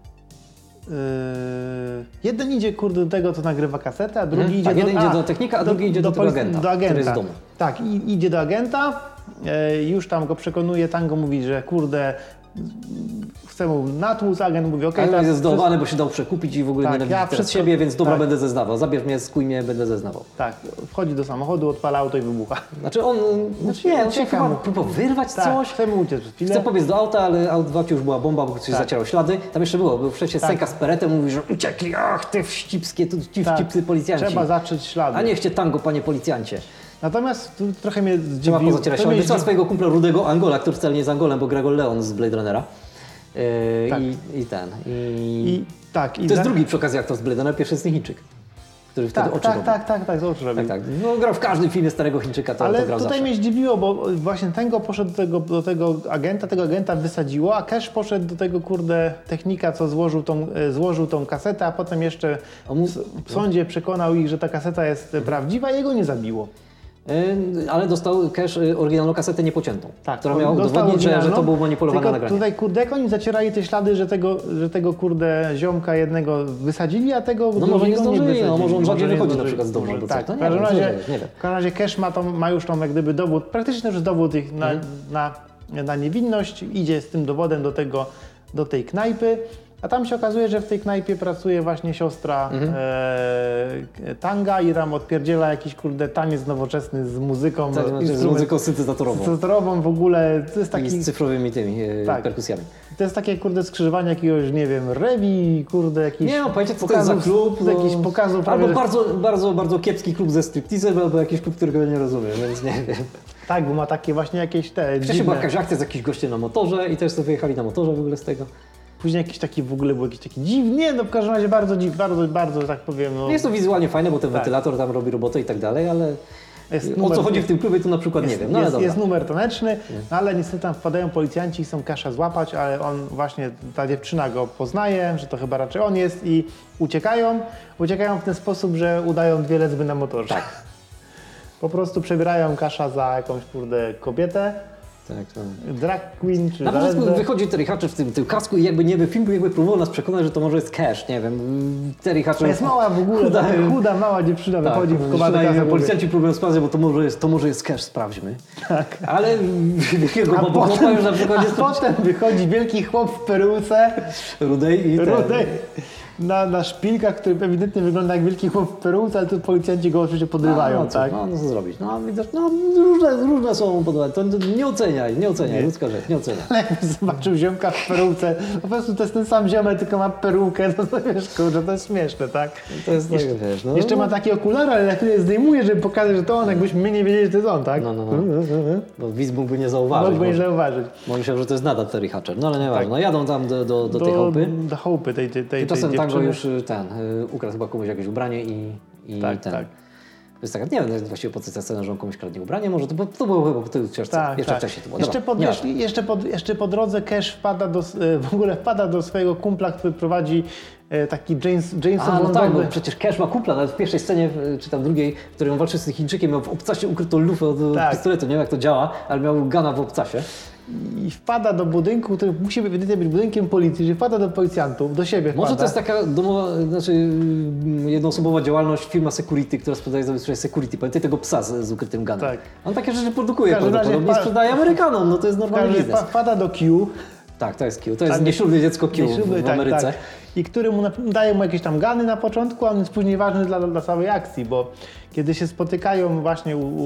Yy, jeden idzie, kurde, do tego, co nagrywa kasetę, a drugi Mhm, idzie tak, do... jeden idzie do technika, a drugi idzie do tego polic- agenta, do agenta. który jest w domu. Tak, i, idzie do agenta, e, już tam go przekonuje, Tango mówi, że kurde, chce mu natłuc, agent mówi, okej, Ale teraz jest zdolowany, bo się dał przekupić i w ogóle Tak, nienawidzi ja teraz wszystko- siebie, więc dobra, tak. będę zeznawał. Zabierz mnie, skuj mnie, będę zeznawał. Tak, wchodzi do samochodu, odpala auto i wybucha. Znaczy on, Znaczy, nie, on się ucieka chyba mu. próbował wyrwać Tak, coś. chce mu uciec przez chwilę. Chce pobiec do auta, ale aut w aucie już była bomba, bo coś Tak. zacierał ślady. Tam jeszcze było, był przecież Tak. scenka z peretem, mówi, że uciekli, ach ty wścibskie, tu ci Tak, wścibscy policjanci. trzeba zacząć ślady. A niech cię Tango, panie policjancie. Natomiast tu trochę mnie Trzeba zdziwiło. pozacierać to ślady. mnie Wysłał zdziwi- swojego kumpla Rudego Angola, który wcale nie jest Angolem, bo Gregor Leon z Blade Runnera. Yy, Tak. i, I ten. I... I tak, i To jest za- drugi przy okazji aktor z Blade Runnera, pierwszy jest Chińczyk, który wtedy Tak, oczy tak, robi. tak, tak, tak, z oczy robi. Tak, tak. No, grał w każdym filmie starego Chińczyka, to, Ale to grał tutaj zawsze. mnie zdziwiło, bo właśnie Tango poszedł do tego, do tego agenta, tego agenta wysadziło, a Cash poszedł do tego, kurde, technika, co złożył tą, e, złożył tą kasetę, a potem jeszcze On mu- w sądzie przekonał ich, że ta kaseta jest prawdziwa i jego nie zabiło. Yy, ale dostał Cash yy, oryginalną kasetę niepociętą, która miała dostał udowodnić, że, że to oryginalną, było manipulowane tylko nagranie. Tutaj, kurde, jak oni zacierali te ślady, że tego, że tego, kurde, ziomka jednego wysadzili, a tego No może nie drugiego zdążyli, wysadzili. no może on rzadziej nie wychodzi na zdążyli. przykład z domu Może albo coś, tak, to nie w każdym wiem, co razie, wiesz, nie wiem. w każdym razie Cash ma, tą, ma już tą jak gdyby dowód, praktycznie już dowód ich na, Mhm. na, na niewinność, idzie z tym dowodem do, tego, do tej knajpy, a tam się okazuje, że w tej knajpie pracuje właśnie siostra Mhm. e, Tanga i tam odpierdziela jakiś, kurde, taniec nowoczesny z muzyką, Tak, znaczy z instrument- muzyką syntezatorową syntezatorową w ogóle, to jest taki... i z cyfrowymi tymi yy, Tak. perkusjami. To jest takie, kurde, skrzyżowanie jakiegoś, nie wiem, rewi, kurde, jakiś Nie no, powiedzcie, co to jest za klub. z jakichś no, pokazów. prawie, Albo że- bardzo, bardzo, bardzo kiepski klub ze stripteasem, albo jakiś klub, którego ja nie rozumiem, więc nie wiem. Tak, bo ma takie właśnie jakieś te Wcześniej dziwne... była jakaś akcja z jakichś gości na motorze i też sobie wyjechali na motorze w ogóle z tego. Później jakiś taki w ogóle był jakiś taki dziwny, nie, no w każdym razie bardzo dziwny, bardzo, bardzo, tak powiem, no... Jest to wizualnie fajne, bo ten Tak. wentylator tam robi robotę i tak dalej, ale jest o numer- co chodzi w tym klubie, to na przykład nie jest, wiem. No ale jest, dobra. jest numer taneczny, no, ale niestety tam wpadają policjanci i chcą Casha złapać, ale on właśnie, ta dziewczyna go poznaje, że to chyba raczej on jest i uciekają. Uciekają w ten sposób, że udają dwie lesby na motorze. Tak. Po prostu przebierają Casha za jakąś, kurde, kobietę Tak, no. Drag queen czy Na początku lesbę. wychodzi Terry Hatcher w tym, tym kasku i jakby nie wiem, film jakby próbował nas przekonać, że to może jest Cash, nie wiem. Terry Hatcher... To jest mała w ogóle, chuda, taka chuda, mała dziewczyna tak, wychodzi w kowadę tak, kasę. policjanci próbują sprawdzić, bo to może jest, to może jest Cash, sprawdźmy. Tak. Ale wielkiego A bobo chłopa potem, już na przykład a jest potem wychodzi wielki chłop w peruce, Rudej i ten. rudej, na, na szpilkach, który ewidentnie wygląda jak wielki chłop w peruce, ale tu policjanci go oczywiście podrywają, no, no, tak? No, no co zrobić? No widzisz, no różne, różne są podobne. To nie oceniaj, nie oceniaj, Nie. ludzka rzecz, nie oceniaj. Ale jakbyś zobaczył ziomka w peruce, po prostu to jest ten sam ziomek, tylko ma perukę, no to wiesz, kurde, to jest śmieszne, tak? To jest jeszcze, tak, wiesz, no. jeszcze ma takie okulary, ale na chwilę zdejmuje, żeby pokazać, że to on, jakbyśmy my nie wiedzieli, że to jest on, tak? No, no, no. Bo widz mógłby nie zauważyć. Mógłby nie może. zauważyć. Bo myślał, że to jest nadal Terry Hatcher. No ale nieważne, Tak. no jadą tam do, do, do tej Do, chałupy. do chałupy tej, tej, tej, Tymczasem tej Tango dziewczyny. już y, ten, y, ukradł chyba komuś jakieś ubranie i, i Tak, ten. tak. To jest taka, nie wiem właściwie po co ta scena, że on komuś kradnie ubranie, może to, to było chyba po tej książce. Tak, Jeszcze tak. wcześniej to było. Jeszcze, Dobra, po, nieważne. jeszcze, jeszcze, po, jeszcze po drodze Cash wpada do, e, w ogóle wpada do swojego kumpla, który prowadzi e, taki James, Jameson A, no tak, bo Bondowy. przecież Cash ma kumpla, nawet w pierwszej scenie, w- czy tam drugiej, w której on walczy z tym Chińczykiem, miał w obcasie ukrytą lufę od Tak. pistoletu, nie wiem jak to działa, ale miał gana w obcasie. I wpada do budynku, który musi być ewidentnie być budynkiem policji, że wpada do policjantów, do siebie Może wpada. to jest taka domowa, znaczy mm, jednoosobowa działalność firma Security, która sprzedaje zabezpieczenie Security. Pamiętaj tego psa z, z ukrytym ganem. Tak. On takie rzeczy produkuje W każdym razie prawdopodobnie, pa- sprzedaje Amerykanom, no to jest normalny Każdy biznes. wpa- wpada do Q. Tak, to jest Q. To jest Tak, nieślubne dziecko Q Śruby, w tak, Ameryce. tak. I który mu na, daje mu jakieś tam gany na początku, a on jest później ważny dla, dla całej akcji, bo kiedy się spotykają właśnie u,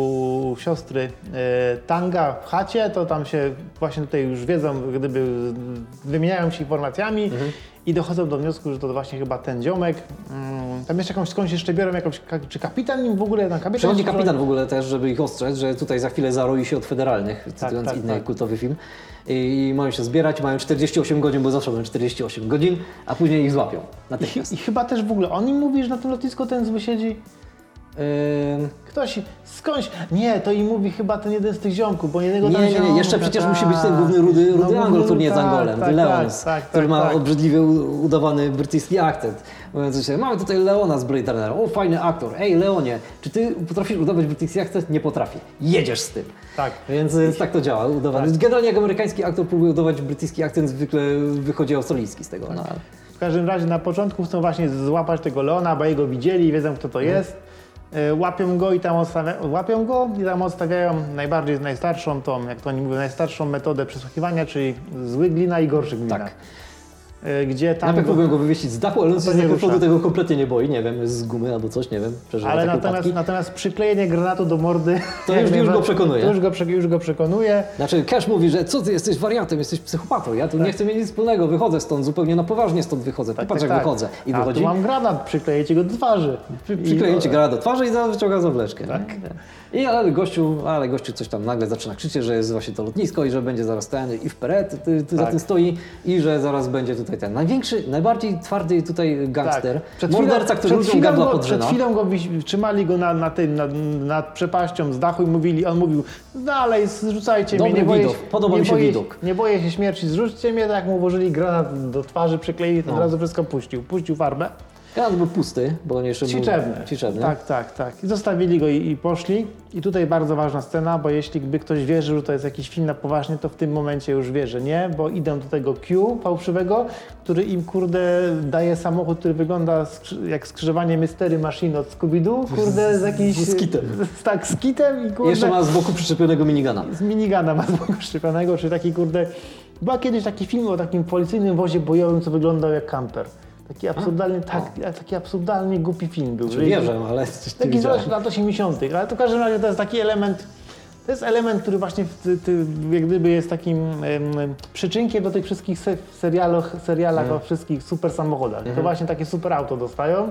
u siostry e, Tanga w chacie, to tam się właśnie tutaj już wiedzą, gdyby wymieniają się informacjami Mhm. i dochodzą do wniosku, że to właśnie chyba ten ziomek. Mm, tam jeszcze jakąś skądś jeszcze biorą jakąś, ka- czy kapitan im w ogóle, tam kapitan... Przychodzi czy- kapitan w ogóle też, żeby ich ostrzec, że tutaj za chwilę zaroi się od federalnych, cytując tak, inny tak. kultowy film. I mają się zbierać, mają czterdzieści osiem godzin, bo zawsze mają czterdzieści osiem godzin, a później ich złapią natychmiast. I, I chyba też w ogóle on im mówi, że na tym lotnisku ten zły siedzi. Ym, Ktoś, skądś, nie, to im mówi chyba ten jeden z tych ziomków, bo jednego tam Nie, nie, nie, ziomka, jeszcze przecież tak. musi być ten główny rudy, rudy No, Angol, główny- który nie jest tak, Angolem, tak, Leons, tak, tak, który ma tak. obrzydliwie u- udawany brytyjski akcent. Mówiąc się, mamy tutaj Leona z Blade Runnera, o fajny aktor, ej Leonie, czy ty potrafisz udawać brytyjski akcent? Nie potrafi, jedziesz z tym. Tak. Więc, więc tak to działa, udawany. Generalnie jak amerykański aktor próbuje udawać brytyjski akcent, zwykle wychodzi australijski z tego. No, ale- W każdym razie na początku chcą właśnie złapać tego Leona, bo jego widzieli i wiedzą, kto to jest. E, Łapią go i tam odstawia, łapią go i tam odstawiają najbardziej najstarszą tą, jak to oni mówią, najstarszą metodę przesłuchiwania, czyli zły glina i gorszy glina. Tak. E, Gdzie tam Najpierw go, próbują go wywieźć z dachu, ale on się to z nie tego rusza. powodu tego kompletnie nie boi, nie wiem, z gumy albo coś, nie wiem, przeżywa ale takie natomiast, upadki. natomiast przyklejenie granatu do mordy To jak już- już go najbardziej- przekonuje. To już go, prze- już go przekonuje. Znaczy, Cash mówi, że co ty jesteś wariatem, jesteś psychopatą, ja tu nie chcę mieć nic wspólnego, wychodzę stąd, zupełnie na poważnie stąd wychodzę, Tak, popatrz tak, jak tak. wychodzę. I A wychodzi, tu mam granat, przyklejecie go do twarzy. przy, I- przykleję ci granat do twarzy i zaraz wyciąga zawleczkę. Tak. I ale gościu, ale gościu coś tam nagle zaczyna krzyczeć, że jest właśnie to lotnisko i że będzie zaraz ten i w peret ty, ty za Tak. tym stoi i że zaraz będzie tutaj ten największy, najbardziej twardy tutaj gangster, Przed morderca, chwilą- który przed ludziom chwilą gardła go- podrzyna. Przed chwilą go wisi- trzymali go na, na tym, nad, nad przepaścią z dachu i mówili, on mówił, dalej zrzucajcie Dobry mnie, nie boję, widok, podoba nie mi się boję, widok. nie boję się śmierci, zrzućcie mnie, tak jak mu włożyli granat do twarzy, przykleili, to No. od razu wszystko puścił, puścił farbę. Granat był pusty, bo on jeszcze Ćwiczebny. był ćwiczebny. Tak, tak, tak. I zostawili go i, i poszli. I tutaj bardzo ważna scena, bo jeśli by ktoś wierzył, że to jest jakiś film na poważnie, to w tym momencie już wie, że nie, bo idą do tego Q fałszywego, który im, kurde, daje samochód, który wygląda skrzy- jak skrzyżowanie Mystery Machine od Scooby-Doo, kurde, z jakimś... Z kitem. z- Tak, z kitem i I kurde... jeszcze ma z boku przyczepionego minigana. Z minigana ma z boku szczepionego, czy taki, kurde... Była kiedyś taki film o takim policyjnym wozie bojowym, co wyglądał jak kamper. Taki absurdalnie, tak, taki absurdalnie głupi film był. Czy że- wierzę, ale coś nie Taki widziałem. z lat osiemdziesiątych, ale to w każdym razie to jest taki element, to jest element, który właśnie w, ty, ty, jak gdyby jest takim em, przyczynkiem do tych wszystkich se, serialach, serialach Mhm. o wszystkich super samochodach. To właśnie takie super auto dostają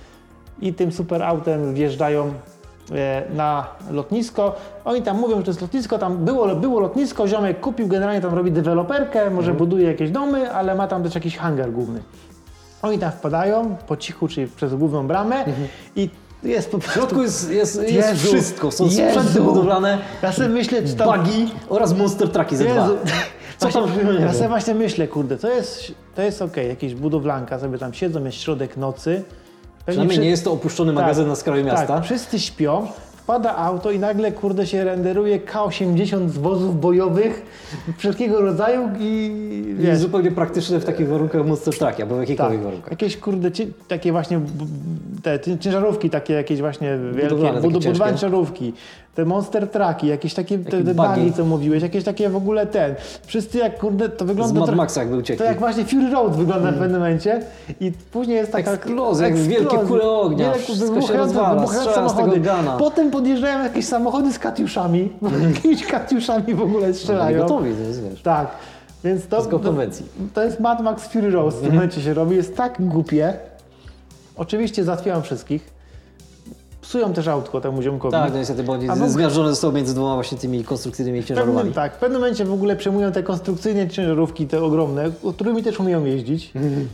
i tym super autem wjeżdżają e, na lotnisko. Oni tam mówią, że to jest lotnisko, tam było, było lotnisko, ziomek kupił, generalnie tam robi deweloperkę, może buduje jakieś domy, ale ma tam też jakiś hangar główny. Oni tam wpadają po cichu, czyli przez główną bramę i jest po W prostu... środku jest, jest, jest Jezu, wszystko. Są Jezu. sprzęty budowlane, Ja sobie myślę, czy tam... bugi oraz monster trucki ze dwa. Jezu. Co tam Właśnie, nie ja wiem. sobie właśnie myślę, kurde, to jest, to jest okej, jakieś budowlanka, sobie tam siedzą, jest środek nocy. Pewnie Przynajmniej przy- nie jest to opuszczony magazyn na skraju miasta. Tak, wszyscy śpią. wpada auto i nagle, kurde, się renderuje K osiemdziesiąt z wozów bojowych wszelkiego rodzaju i I wiesz, zupełnie praktyczne w takich warunkach Monster Trucki, albo w jakichkolwiek warunkach. jakieś, kurde, cie, takie właśnie b- te ty- ciężarówki, takie jakieś właśnie wielkie, Budowlane, takie budu- budowlane ciężkie. ciężarówki, te Monster Trucki, jakieś takie te, Takie te buggy. bugi, co mówiłeś, jakieś takie w ogóle ten, wszyscy jak, kurde, to Z wygląda Mad trochę- Maxa jakby uciekli. to jak właśnie Fury Road wygląda w pewnym momencie i później jest taka Eksplozja, jak wielkie kule ognia, wielkie wszystko się wybuchające- rozwala, wybuchające strzela z tego samochody. gana. Potem podjeżdżają jakieś samochody z katiuszami, jakimiś katiuszami w ogóle Byli strzelają. gotowi, to jest, wiesz. Tak, więc to, Wszystko w to, konwencji. to jest Mad Max Fury Road w tym momencie się robi, jest tak głupie. Oczywiście załatwiają wszystkich. Psują też autko temu ziomkowi. Tak, no niestety, bo oni A w ogóle- zmiażdżone zostało między dwoma właśnie tymi konstrukcyjnymi W pewnym, ciężarówkami. tak, w pewnym momencie w ogóle przejmują te konstrukcyjne ciężarówki, te ogromne, którymi też umieją jeździć.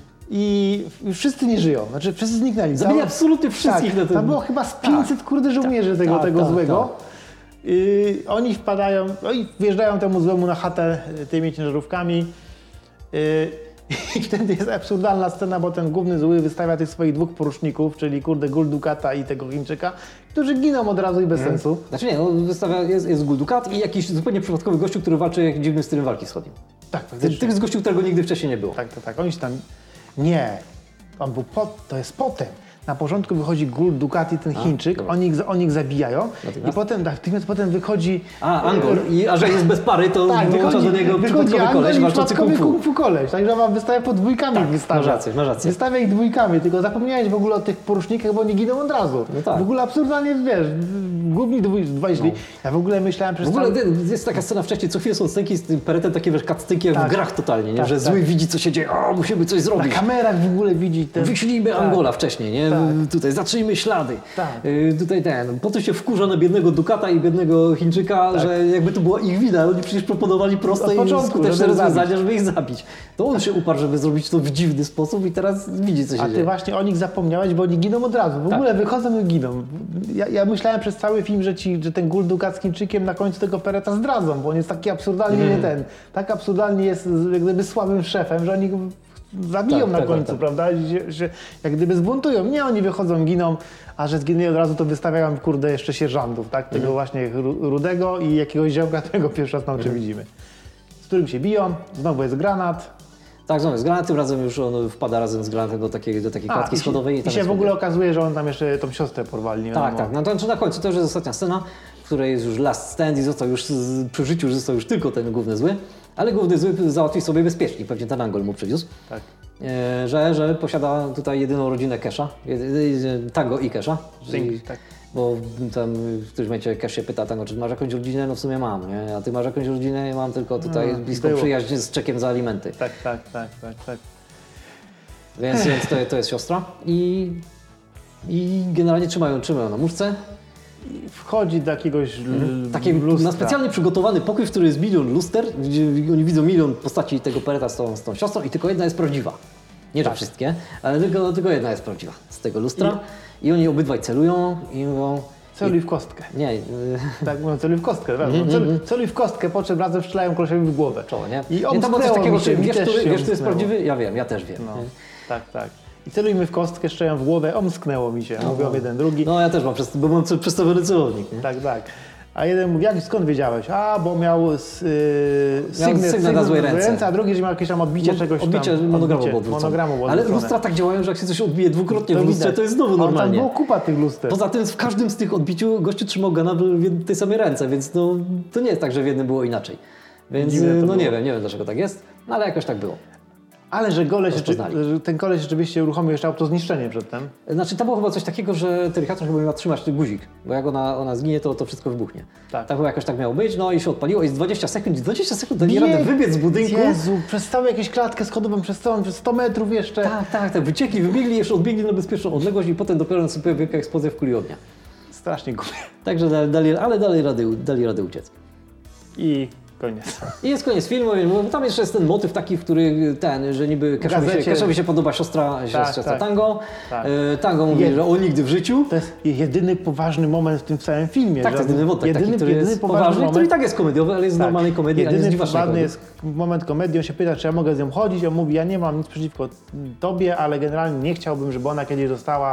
I wszyscy nie żyją, znaczy wszyscy zniknęli. Zabili Tam- absolutnie wszystkich tak, na tym. Tam było chyba z pięćset kurde żołnierzy tego, tak, tego tak, złego. Yy, oni wpadają, no i wjeżdżają temu złemu na chatę y, tymi ciężarówkami. Yy, I wtedy jest absurdalna scena, bo ten główny zły wystawia tych swoich dwóch poruczników, czyli kurde Gul Dukata i tego Chińczyka, którzy giną od razu i bez sensu. Znaczy nie, no, wystawia, jest, jest Gul Dukat i jakiś zupełnie przypadkowy gościu, który walczy jak dziwnym stylem walki wschodnim. Tak, Ty- faktycznie. Tych z gościu, którego nigdy wcześniej nie było. Tak, tak, tak. Oni się tam... Nie. On był po... To jest potem. Na początku wychodzi Gul Dukat i ten Chińczyk, dobra. oni ich, oni ich zabijają Natychmiast? i potem, natychmiast potem wychodzi... A, Angol. I, a że jest bez pary, to Tak, dołącza wychodzi, do niego wychodzi przypadkowy Angol koleś i walczący kung przypadkowy fu. kung fu koleś, także wam wystawia pod dwójkami Tak, wystawia. masz rację, masz rację. Wystawia ich dwójkami, tylko zapomniałeś w ogóle o tych porusznikach, bo oni giną od razu. No tak. W ogóle absurdalnie, wiesz, główni dwój- dwaj źli. Ja w ogóle myślałem przez W ogóle cały... jest taka scena wcześniej, co chwilę są scenki z tym peretem, takie wiesz, cutscenki jak Tak. w grach totalnie, nie? Tak, że tak. zły widzi co się dzieje, o musimy coś Na zrobić. kamerach w ogóle widzi ten... Wyślijmy Tak. Angola wcześniej, nie? Tak. Tutaj zatrzyjmy ślady. Tak. Y, tutaj ten. Potem się wkurza na biednego Dukata i biednego Chińczyka, że jakby to była ich wina. Oni przecież proponowali proste Od i początku, skuteczne żeby rozwiązania, zabić. żeby ich zabić. To on się uparł, żeby zrobić to w dziwny sposób i teraz widzi co się A ty dzieje. właśnie o nich zapomniałeś, bo oni giną od razu. W Tak. ogóle wychodzą i giną. Ja, ja myślałem przez cały film, że, ci, że ten Gul Dukat z Chińczykiem na końcu tego pereta zdradzą, bo on jest taki absurdalnie Mhm. nie ten. Tak absurdalnie jest jak gdyby słabym szefem, że oni go zabiją Tak, na tak, końcu, tak, tak. prawda? I Że, że jak gdyby zbuntują. Nie, oni wychodzą, giną, a że zginęli od razu, to wystawiają kurde jeszcze sierżantów, tak? Tego Mhm. właśnie Ru- Rudego i jakiegoś ziomka, którego pierwszy raz na oczy widzimy. Z którym się biją, znowu jest granat. Tak, znowu z granatem razem już on wpada razem z granatem do takiej, do takiej klatki i się, schodowej. i tam się jest w ogóle pobieg. okazuje, że on tam jeszcze tą siostrę porwali. Nie Tak, wiadomo. tak. No to znaczy na końcu to już jest ostatnia scena, w której jest już last stand i został już z, przy życiu już został już tylko ten główny zły, ale główny zły załatwił sobie bezpiecznik, pewnie ten Angol mu przywiózł. Tak. E, że, że posiada tutaj jedyną rodzinę Kesha, jedy- Tango i Kesha. Czyli, Think, tak. bo tam w którymś momencie Cash się pyta Tango, czy masz jakąś rodzinę? No w sumie mam, nie? A ty masz jakąś rodzinę? Ja mam tylko tutaj No, bliską było. przyjaźń z czekiem za alimenty. Tak, tak, tak, tak, tak. Więc, więc to, to jest siostra i, i generalnie trzymają, trzymają na muszce. I wchodzi do jakiegoś l- Taki lustra. na specjalnie przygotowany pokój, w którym jest milion luster, gdzie oni widzą milion postaci tego pereta z tą, z tą siostrą i tylko jedna jest prawdziwa. Nie, że Tak. wszystkie, ale tylko, tylko jedna jest prawdziwa z tego lustra. I, oni obydwaj celują i mówią... Celuj w kostkę. Nie, yy, Tak mówią, celuj w kostkę. Mm, cel, celuj w kostkę, po czym razem strzelają kolesiowi w głowę. czoło, nie? I nie, tam było coś omsknęło takiego, mi się, że mi wiesz, też który, się wiesz, kto jest omsknęło. prawdziwy? Ja wiem, ja też wiem. No, nie? tak, tak. I celujmy w kostkę, strzelają w głowę, omsknęło mi się. Mówią jeden, drugi. No ja też mam, przez- bo mam ce- przedstawiony celownik. Nie? Tak, tak. A jeden mówi, jak, skąd wiedziałeś? A, bo miał yy, sygnet, sygnet na złej ręce. a drugi, że miał jakieś tam odbicie czegoś tam. Odbicie monogramu odbicie, było odwrócone. monogramu było Ale odwrócone. lustra tak działają, że jak się coś odbije dwukrotnie To w lustrze, widać. to jest znowu A tam normalnie. było kupa tych luster. Poza tym w każdym z tych odbiciu gościu trzymał gana w w tej samej ręce, więc no, to nie jest tak, że w jednym było inaczej. Więc Dziwne to no było. nie wiem, nie wiem dlaczego tak jest, no, ale jakoś tak było. Ale że goleś, Rozpoznali. że ten koleś rzeczywiście uruchomił jeszcze autozniszczenie przedtem. Znaczy tam było chyba coś takiego, że Terikator chyba miał trzymać ten guzik, bo jak ona, ona zginie, to, to wszystko wybuchnie. Tak. Tak chyba jakoś tak miało być, no i się odpaliło, jest dwadzieścia sekund, dwadzieścia sekund dali radę wybiec z budynku. Jezu, przez całą jakąś klatkę schodową, przez całą, przez sto metrów jeszcze. Tak, tak, tak, wyciekli, wybiegli, jeszcze odbiegli na bezpieczną odległość i potem dopiero nastąpiła wielka eksplozja w kuli ognia. Strasznie głupie. Także dali, dali, ale dali rady, dali rady uciec. I koniec. I jest koniec filmu, bo tam jeszcze jest ten motyw taki, w który ten, że niby Cashowi się, gazecie- Cashowi się podoba siostra, siostra tak. Tango. Tak. E, Tango mówi, Jed- że on nigdy w życiu. To jest jedyny poważny moment w tym całym filmie. Tak, że to jest jedyny wątek jedyny, taki, który jedyny jest poważny poważny, moment. który i tak jest komediowy, ale jest z Tak. normalnej komedii, a nie z Jedyny dziwacznej poważny komedii. jest moment komedii, on się pyta, czy ja mogę z nią chodzić, on mówi, ja nie mam nic przeciwko tobie, ale generalnie nie chciałbym, żeby ona kiedyś została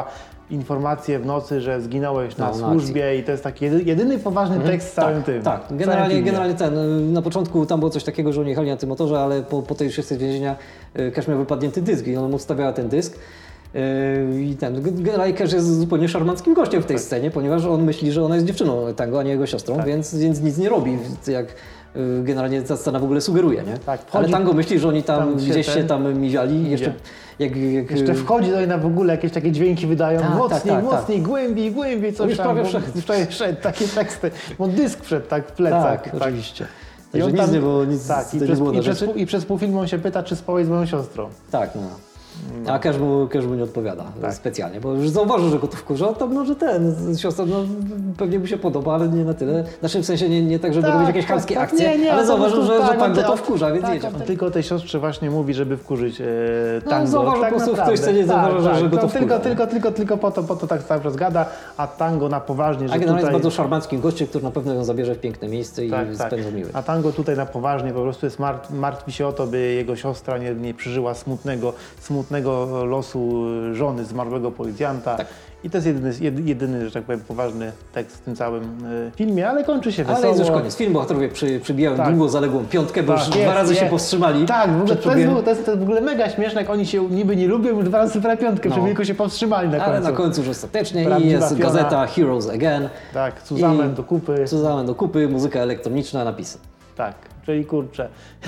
informację w nocy, że zginąłeś na No, na służbie i to jest taki jedy, jedyny poważny Mhm. tekst w całym tak, tym. Tak, w całym generalnie, filmie. generalnie ten, na początku tam było coś takiego, że oni jechali na tym motorze, ale po, po tej już z więzienia y, Cash miał wypadnięty dysk i on mu odstawiała ten dysk. Yy, I ten, generalnie Cash jest zupełnie szarmanckim gościem w tej Tak. scenie, ponieważ on myśli, że ona jest dziewczyną Tango, a nie jego siostrą, Tak. więc, więc nic nie robi, jak yy, generalnie ta scena w ogóle sugeruje, nie? Tak, Ale wchodzi- Tango myśli, że oni tam, tam się gdzieś się ten- tam miziali i jeszcze jak, jak Jeszcze wchodzi do niej na w ogóle jakieś takie dźwięki wydają, Tak, mocniej, tak, tak, mocniej, głębiej, głębiej, coś już tam. prawie bo- wszedł. Już prawie wszedł, takie teksty, bo dysk wszedł tak w plecach. tak, oczywiście. I Także on nic tam- nie było, nic tak, i to nie przez, było i, na przez, rzeczy. pół- I przez pół filmu on się pyta, czy spałeś z moją siostrą. Tak, no. A Cash mu, Cash mu nie odpowiada Tak. specjalnie, bo już zauważył, że go to wkurza, to może ten, siostra, no pewnie mu się podoba, ale nie na tyle. Znaczy w sensie nie, nie tak, żeby Tak, robić jakieś tak, chamskie tak, akcje, nie, nie, ale on zauważył, po że, prostu- że tak, tak go on- to wkurza, więc tak, jedzie. on tylko tej siostrze właśnie mówi, żeby wkurzyć e, No, tango. zauważył tak po prostu w naprawdę. tej scenie, zauważył, że- że go to to wkurza, tylko, nie? tylko, tylko, tylko po to, po to tak cały czas gada, a tango na poważnie, że A generalnie tutaj... jest bardzo szarmanckim gościem, który na pewno ją zabierze w piękne miejsce i Tak, tak. spędzą miły. A tango tutaj na poważnie po prostu jest mart, martwi się o to, by jego siostra nie, nie przeżyła smutnego, smutnego losu żony zmarłego policjanta. Tak. I to jest jedyny, jedy- jedyny, że tak powiem, poważny tekst w tym całym e, filmie, ale kończy się wesoło. Ale jest już koniec. Film bohaterowie przy, przybijają Tak. długo zaległą piątkę, bo Tak, już jest, dwa razy się jest. powstrzymali. Tak, w ogóle przed to jest, próbiem. to, jest, to jest w ogóle mega śmieszne, jak oni się niby nie lubią, już dwa razy prawie piątkę, No. żeby tylko się powstrzymali na końcu. Ale na końcu już ostatecznie i Prawdziwa jest piona. gazeta Heroes Again. Tak, Suzamen I- do kupy. Suzanne do kupy, muzyka elektroniczna, napisy. Tak, czyli kurczę.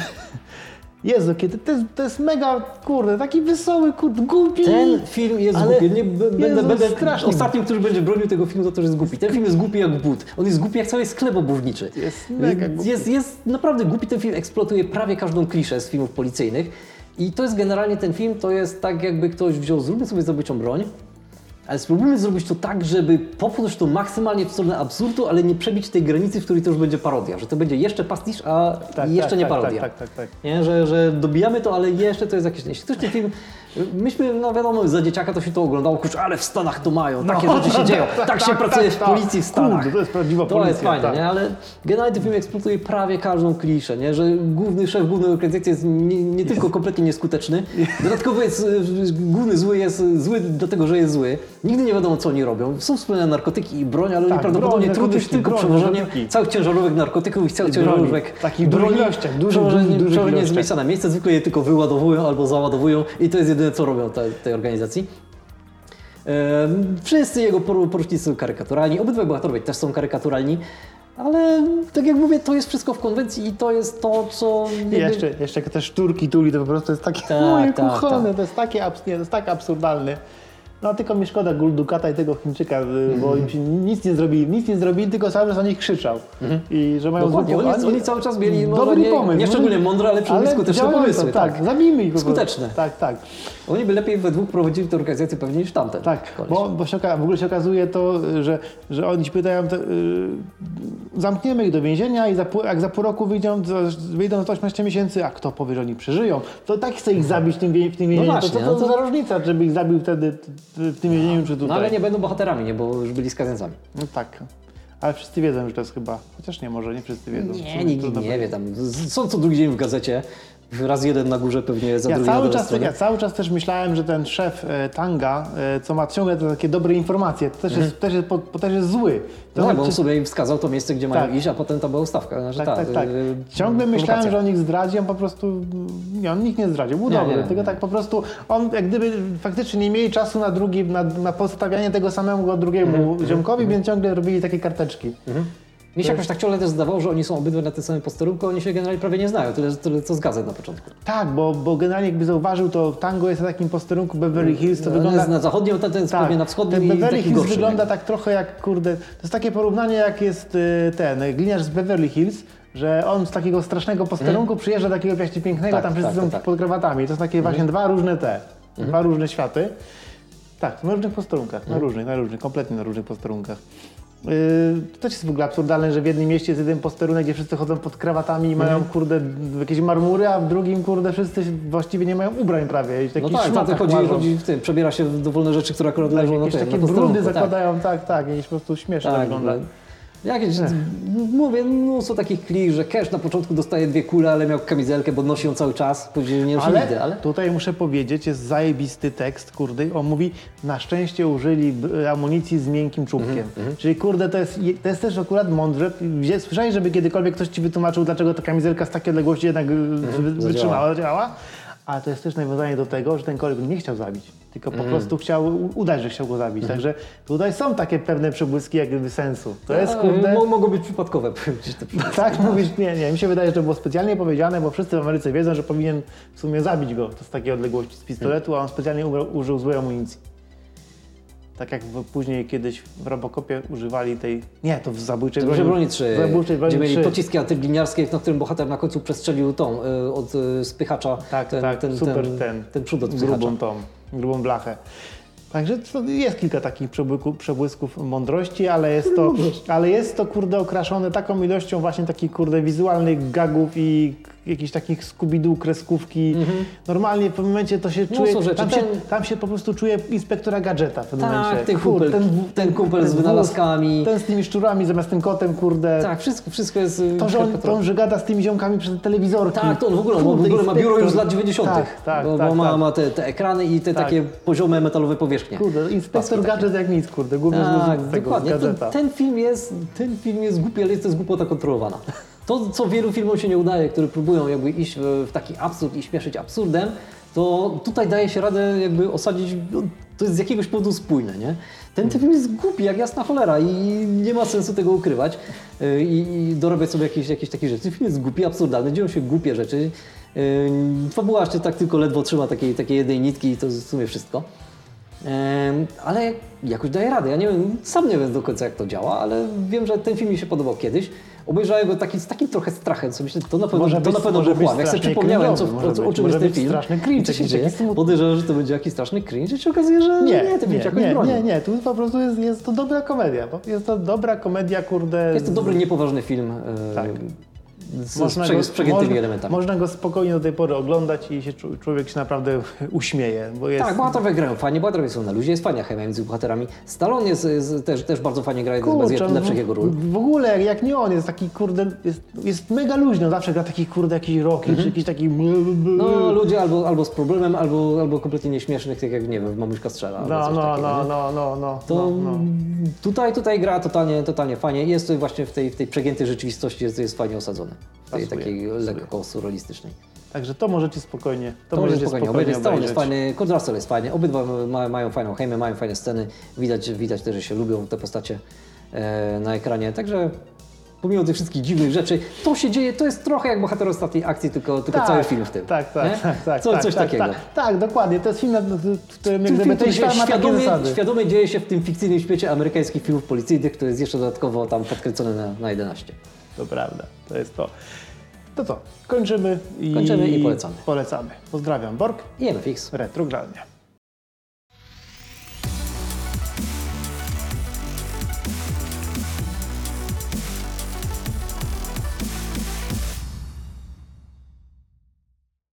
Jezu, kiedy to jest, to jest mega, kurde, taki wesoły, kurde, głupi. Ten film jest Ale głupi. Nie, b- będę, Jezu, będę strasznie. ostatnim, który będzie bronił tego filmu, to też jest głupi. Ten film jest głupi jak but. On jest głupi jak cały sklep obuwniczy. Jest mega głupi. Jest, jest naprawdę głupi. Ten film eksploatuje prawie każdą kliszę z filmów policyjnych. I to jest generalnie ten film, to jest tak jakby ktoś wziął, zróbmy sobie zabójczą broń, ale spróbujmy zrobić to tak, żeby popchnąć to maksymalnie w stronę absurdu, ale nie przebić tej granicy, w której to już będzie parodia. Że to będzie jeszcze pastisz, a Tak, jeszcze tak, nie tak, parodia. Tak, tak, tak, tak. Nie? Że, że dobijamy to, ale jeszcze to jest jakieś... Jeśli ktoś ten film... Myśmy, no wiadomo, za dzieciaka to się to oglądało, kurczę, ale w Stanach to mają, takie No, rzeczy się dzieją, tak, tak się tak, pracuje tak, w tak. policji w Stanach. Kurde, to jest prawdziwa To policja, jest fajne, tak. nie? Ale generalnie ten film eksploatuje prawie każdą kliszę, nie? Że główny szef głównej organizacji jest nie, nie tylko kompletnie nieskuteczny, dodatkowo jest, y, główny zły jest zły dlatego, że jest zły. Nigdy nie wiadomo, co oni robią. Są wspólne narkotyki i broń, ale oni Tak, prawdopodobnie broń, trudno się narkotyki, tylko broń, przewożeniem narkotyki. całych ciężarówek narkotyków i całych I broni. ciężarówek W takich dużych ilościach, dużych, przewożenie, dużych, dużych przewożenie z ilościach. miejsca na miejsce, zwykle je tylko wyładowują albo załadowują i to jest jedyne, co robią te, tej organizacji. Ehm, wszyscy jego por- porucznicy są karykaturalni, obydwaj bohaterowie też są karykaturalni, ale tak jak mówię, to jest wszystko w konwencji i to jest to, co... I jakby- jeszcze, jeszcze jak te szturki tuli, to po prostu jest takie, Tak, moje tak, kochane, tak. to jest takie, abs- nie, to jest tak absurdalne. No tylko mi szkoda Guldukata i tego Chińczyka, y, Mhm. bo im się nic nie zrobili, nic nie zrobili, tylko cały czas na nich krzyczał. I że mają Dokładnie, złą- oni, oni cały czas mieli może dobry nie, pomysł. nie może- szczególnie mądre, ale przynajmniej skuteczne działające, pomysły. Tak, Tak. zabijmy ich po prostu. Skuteczne. Tak, tak. Oni by lepiej we dwóch prowadzili tę organizację pewnie niż tamten. Tak, koleś. bo, bo się, oka- w ogóle się okazuje to, że, że oni ci pytają, to, yy, zamkniemy ich do więzienia i za, pół- jak za pół roku wyjdą, to, wyjdą za osiemnaście miesięcy, a kto powie, że oni przeżyją, to tak chce ich zabić w tym, wie- w tym więzieniu. właśnie, to co no to to- za różnica, żeby ich zabił wtedy t- t- w tym więzieniu czy tutaj? No ale nie będą bohaterami, nie, bo już byli skazańcami. No tak, ale wszyscy wiedzą, że to jest chyba, chociaż nie, może nie wszyscy wiedzą. Nie, Trudno- nikt trudno nie powiedzieć. wie, tam z- są co drugi dzień w gazecie, raz jeden na górze pewnie za Ja drugi na cały, dole czas, stronie. ja cały czas też myślałem, że ten szef e, Tanga, e, co ma ciągle te takie dobre informacje, to też, jest, też, jest, po, po, też jest zły. To No, znaczy- bo on sobie im wskazał to miejsce, gdzie mają Tak. iść, a potem to była ustawka. Znaczy, Tak, ta, tak, tak. y, Ciągle myślałem, prowokacja. że on ich zdradzi, on po prostu, nie, on nikt nie zdradził, był Nie, dobry, nie, tylko nie. tak po prostu, on jak gdyby faktycznie nie mieli czasu na drugi, na, na postawianie tego samego drugiemu Mhm, ziomkowi, więc ciągle robili takie karteczki. Mi się jakoś tak ciągle też zdawało, że oni są obydwaj na tym samym posterunku, oni się generalnie prawie nie znają, tyle, tyle co z gazet na początku. Tak, bo, bo generalnie jakby zauważył, to Tango jest na takim posterunku Beverly Hills, to On wygląda... jest na zachodnim, ten, ten jest Tak, pewnie na wschodnim ten i Beverly taki Hills gorszy. wygląda nie? tak trochę jak, kurde, to jest takie porównanie jak jest y, ten y, gliniarz z Beverly Hills, że on z takiego strasznego posterunku przyjeżdża do takiego właśnie pięknego, Tak, tam wszyscy tak, są tak, tak. pod krawatami. To są takie właśnie dwa różne te, dwa różne światy. Tak, na różnych posterunkach, na różnych, na różnych, kompletnie na różnych posterunkach. Yy, to też jest w ogóle absurdalne, że w jednym mieście jest jeden posterunek, gdzie wszyscy chodzą pod krawatami i mają, kurde, jakieś marmury, a w drugim, kurde, wszyscy właściwie nie mają ubrań prawie. I w No takich tak, szmatach tamten chodzi, łażą. chodzi w tym, przebiera się w dowolne rzeczy, które akurat Tak, leżą na jakieś tym, takie na posterunku, brudy tak. zakładają, tak, tak, jakieś po prostu śmieszne to Tak, wygląda. w ogóle. Jakieś, mówię, mnóstwo takich klik, że Cash na początku dostaje dwie kule, ale miał kamizelkę, bo nosi ją cały czas, później nie nosi Ale, nigdy, ale... tutaj muszę powiedzieć, jest zajebisty tekst, kurde, on mówi, na szczęście użyli b- amunicji z miękkim czubkiem. Mhm, Czyli kurde, to jest, to jest też akurat mądrze. Gdzie- Słyszałeś, żeby kiedykolwiek ktoś ci wytłumaczył, dlaczego ta kamizelka z takiej odległości jednak mhm, wy, wytrzymała, działa? A to jest też nawiązanie do tego, że ten koleś go nie chciał zabić, tylko po prostu chciał u- udać, że chciał go zabić. Także tutaj są takie pewne przebłyski jak gdyby sensu. To jest, kurde... Mo- mogą być przypadkowe, powiem ci te przypadki. Tak mówisz, nie, nie. Mi się wydaje, że to było specjalnie powiedziane, bo wszyscy w Ameryce wiedzą, że powinien w sumie zabić go to z takiej odległości z pistoletu, a on specjalnie ubrał, użył złej amunicji. Tak jak w, później kiedyś w Robocopie używali tej... Nie, to w Zabójczej Zabójczej broni trzy, w Zabójczej broni gdzie mieli trzy. pociski antyliniarskie, na którym bohater na końcu przestrzelił tą y, od y, spychacza. Tak, ten, tak, ten, super ten, ten, ten przód od spychacza. grubą tą, grubą blachę. Także to jest kilka takich przebłyku, przebłysków mądrości, ale jest to, ale jest to kurde okraszone taką ilością właśnie takich kurde wizualnych gagów i k- jakichś takich Scooby-Doo kreskówki. Normalnie w pewnym momencie to się czuje, Mnóstwo rzeczy. tam się, Ten- tam się po prostu czuje inspektora Gadżeta w pewnym Tak, momencie. ten Kurde, kumpel, w- ten kumpel z wóz, wynalazkami. Ten z tymi szczurami zamiast tym kotem, kurde. Tak, wszystko, wszystko jest... y, To, że on, karykaturowe. to, on, że gada z tymi ziomkami przez telewizorki. Tak, to on w ogóle, on w Kurde, ogóle ma biuro już z lat inspektor. dziewięćdziesiątych. Tak, tak, bo, tak, bo ma, tak. ma te, te ekrany i te Tak. takie poziome metalowe powierzchnie. Kurde, inspektor Paski takie. Gadżet jak nic, kurde, główny Tak, z tego dokładnie. Ten, gadżeta. ten, film jest, ten film jest głupi, ale jest to jest głupota kontrolowana. To, co wielu filmom się nie udaje, które próbują jakby iść w, w taki absurd i śmieszyć absurdem, to tutaj daje się radę jakby osadzić, no, to jest z jakiegoś powodu spójne, nie? Ten, ten film jest głupi jak jasna cholera i nie ma sensu tego ukrywać yy, i, i dorabiać sobie jakieś, jakieś takie rzeczy. Ten film jest głupi, absurdalny, dzieją się głupie rzeczy. Yy, fabuła jeszcze tak tylko ledwo trzyma takiej, takiej jednej nitki i to w sumie wszystko. Em, ale jakoś daje radę. Ja nie wiem, sam nie wiem do końca jak to działa, ale wiem, że ten film mi się podobał kiedyś. Obejrzałem go taki, z takim trochę strachem, co myślę, to na pewno, Może to być- na pewno może był być kłam. Jak sobie strasznie przypomniałem, co, cringe'owy, o, może co- o być. czym Może jest ten być film, straszny i cringe, co się jakiś dzieje, taki smutny. podejrzewam, że to będzie jakiś straszny cringe i się okazuje, że Nie, nie, ten film nie, się jakoś nie, broni. nie, nie, tu po prostu jest, jest to dobra komedia. bo Jest to dobra komedia, kurde. Jest to dobry, niepoważny film e, Tak. z, z, prze, z przegiętymi można, elementami. Można go spokojnie do tej pory oglądać i się, czu- człowiek się naprawdę uśmieje, bo jest... Tak, bohaterowie grają fajnie, bohaterowie są na luzie, jest fajna chemia między bohaterami. Stallone jest, jest też, też bardzo fajnie gra, jeden z Kurczę, no, lepszych jego ról. w ogóle jak, jak nie on, jest taki kurde, jest, jest mega luźny, on zawsze gra taki kurde jakiś rock, czy jakiś taki... No, ludzie albo, albo z problemem, albo, albo kompletnie nieśmiesznych, tak jak, nie wiem, w Mamuśka strzela. albo No, coś no, takiego, no, nie? no, no, no, To no, no. Tutaj, tutaj gra totalnie, totalnie fajnie. Jest to właśnie w tej, w tej przegiętej rzeczywistości jest, jest fajnie osadzone. W tej Pasuje, takiej pasuje. lekko surrealistycznej. Także to możecie spokojnie, to, To może możecie spokojnie spokojnie obejrzeć. Stallone jest obejrzeć. fajny, Kurt Russell jest fajny. Obydwa ma, mają fajną chemię, mają fajne sceny. Widać, widać też, że się lubią te postacie e, na ekranie. Także pomimo tych wszystkich dziwnych rzeczy, to się dzieje, to jest trochę jak bohater ostatniej akcji, tylko, tylko Tak, cały film w tym. Tak, nie? tak, tak, tak. Co, tak, coś tak, takiego. Tak, tak, dokładnie. To jest film, w którym jak Ten gdyby film, ten który świat ma takie świadomie, zasady. świadomie dzieje się w tym fikcyjnym świecie amerykańskich filmów policyjnych, który jest jeszcze dodatkowo tam podkręcony na, na jedenaście. To prawda, to jest to. To co, kończymy i... Kończymy i polecamy. Polecamy. Pozdrawiam, Borg, I M F X. Retrogralnie.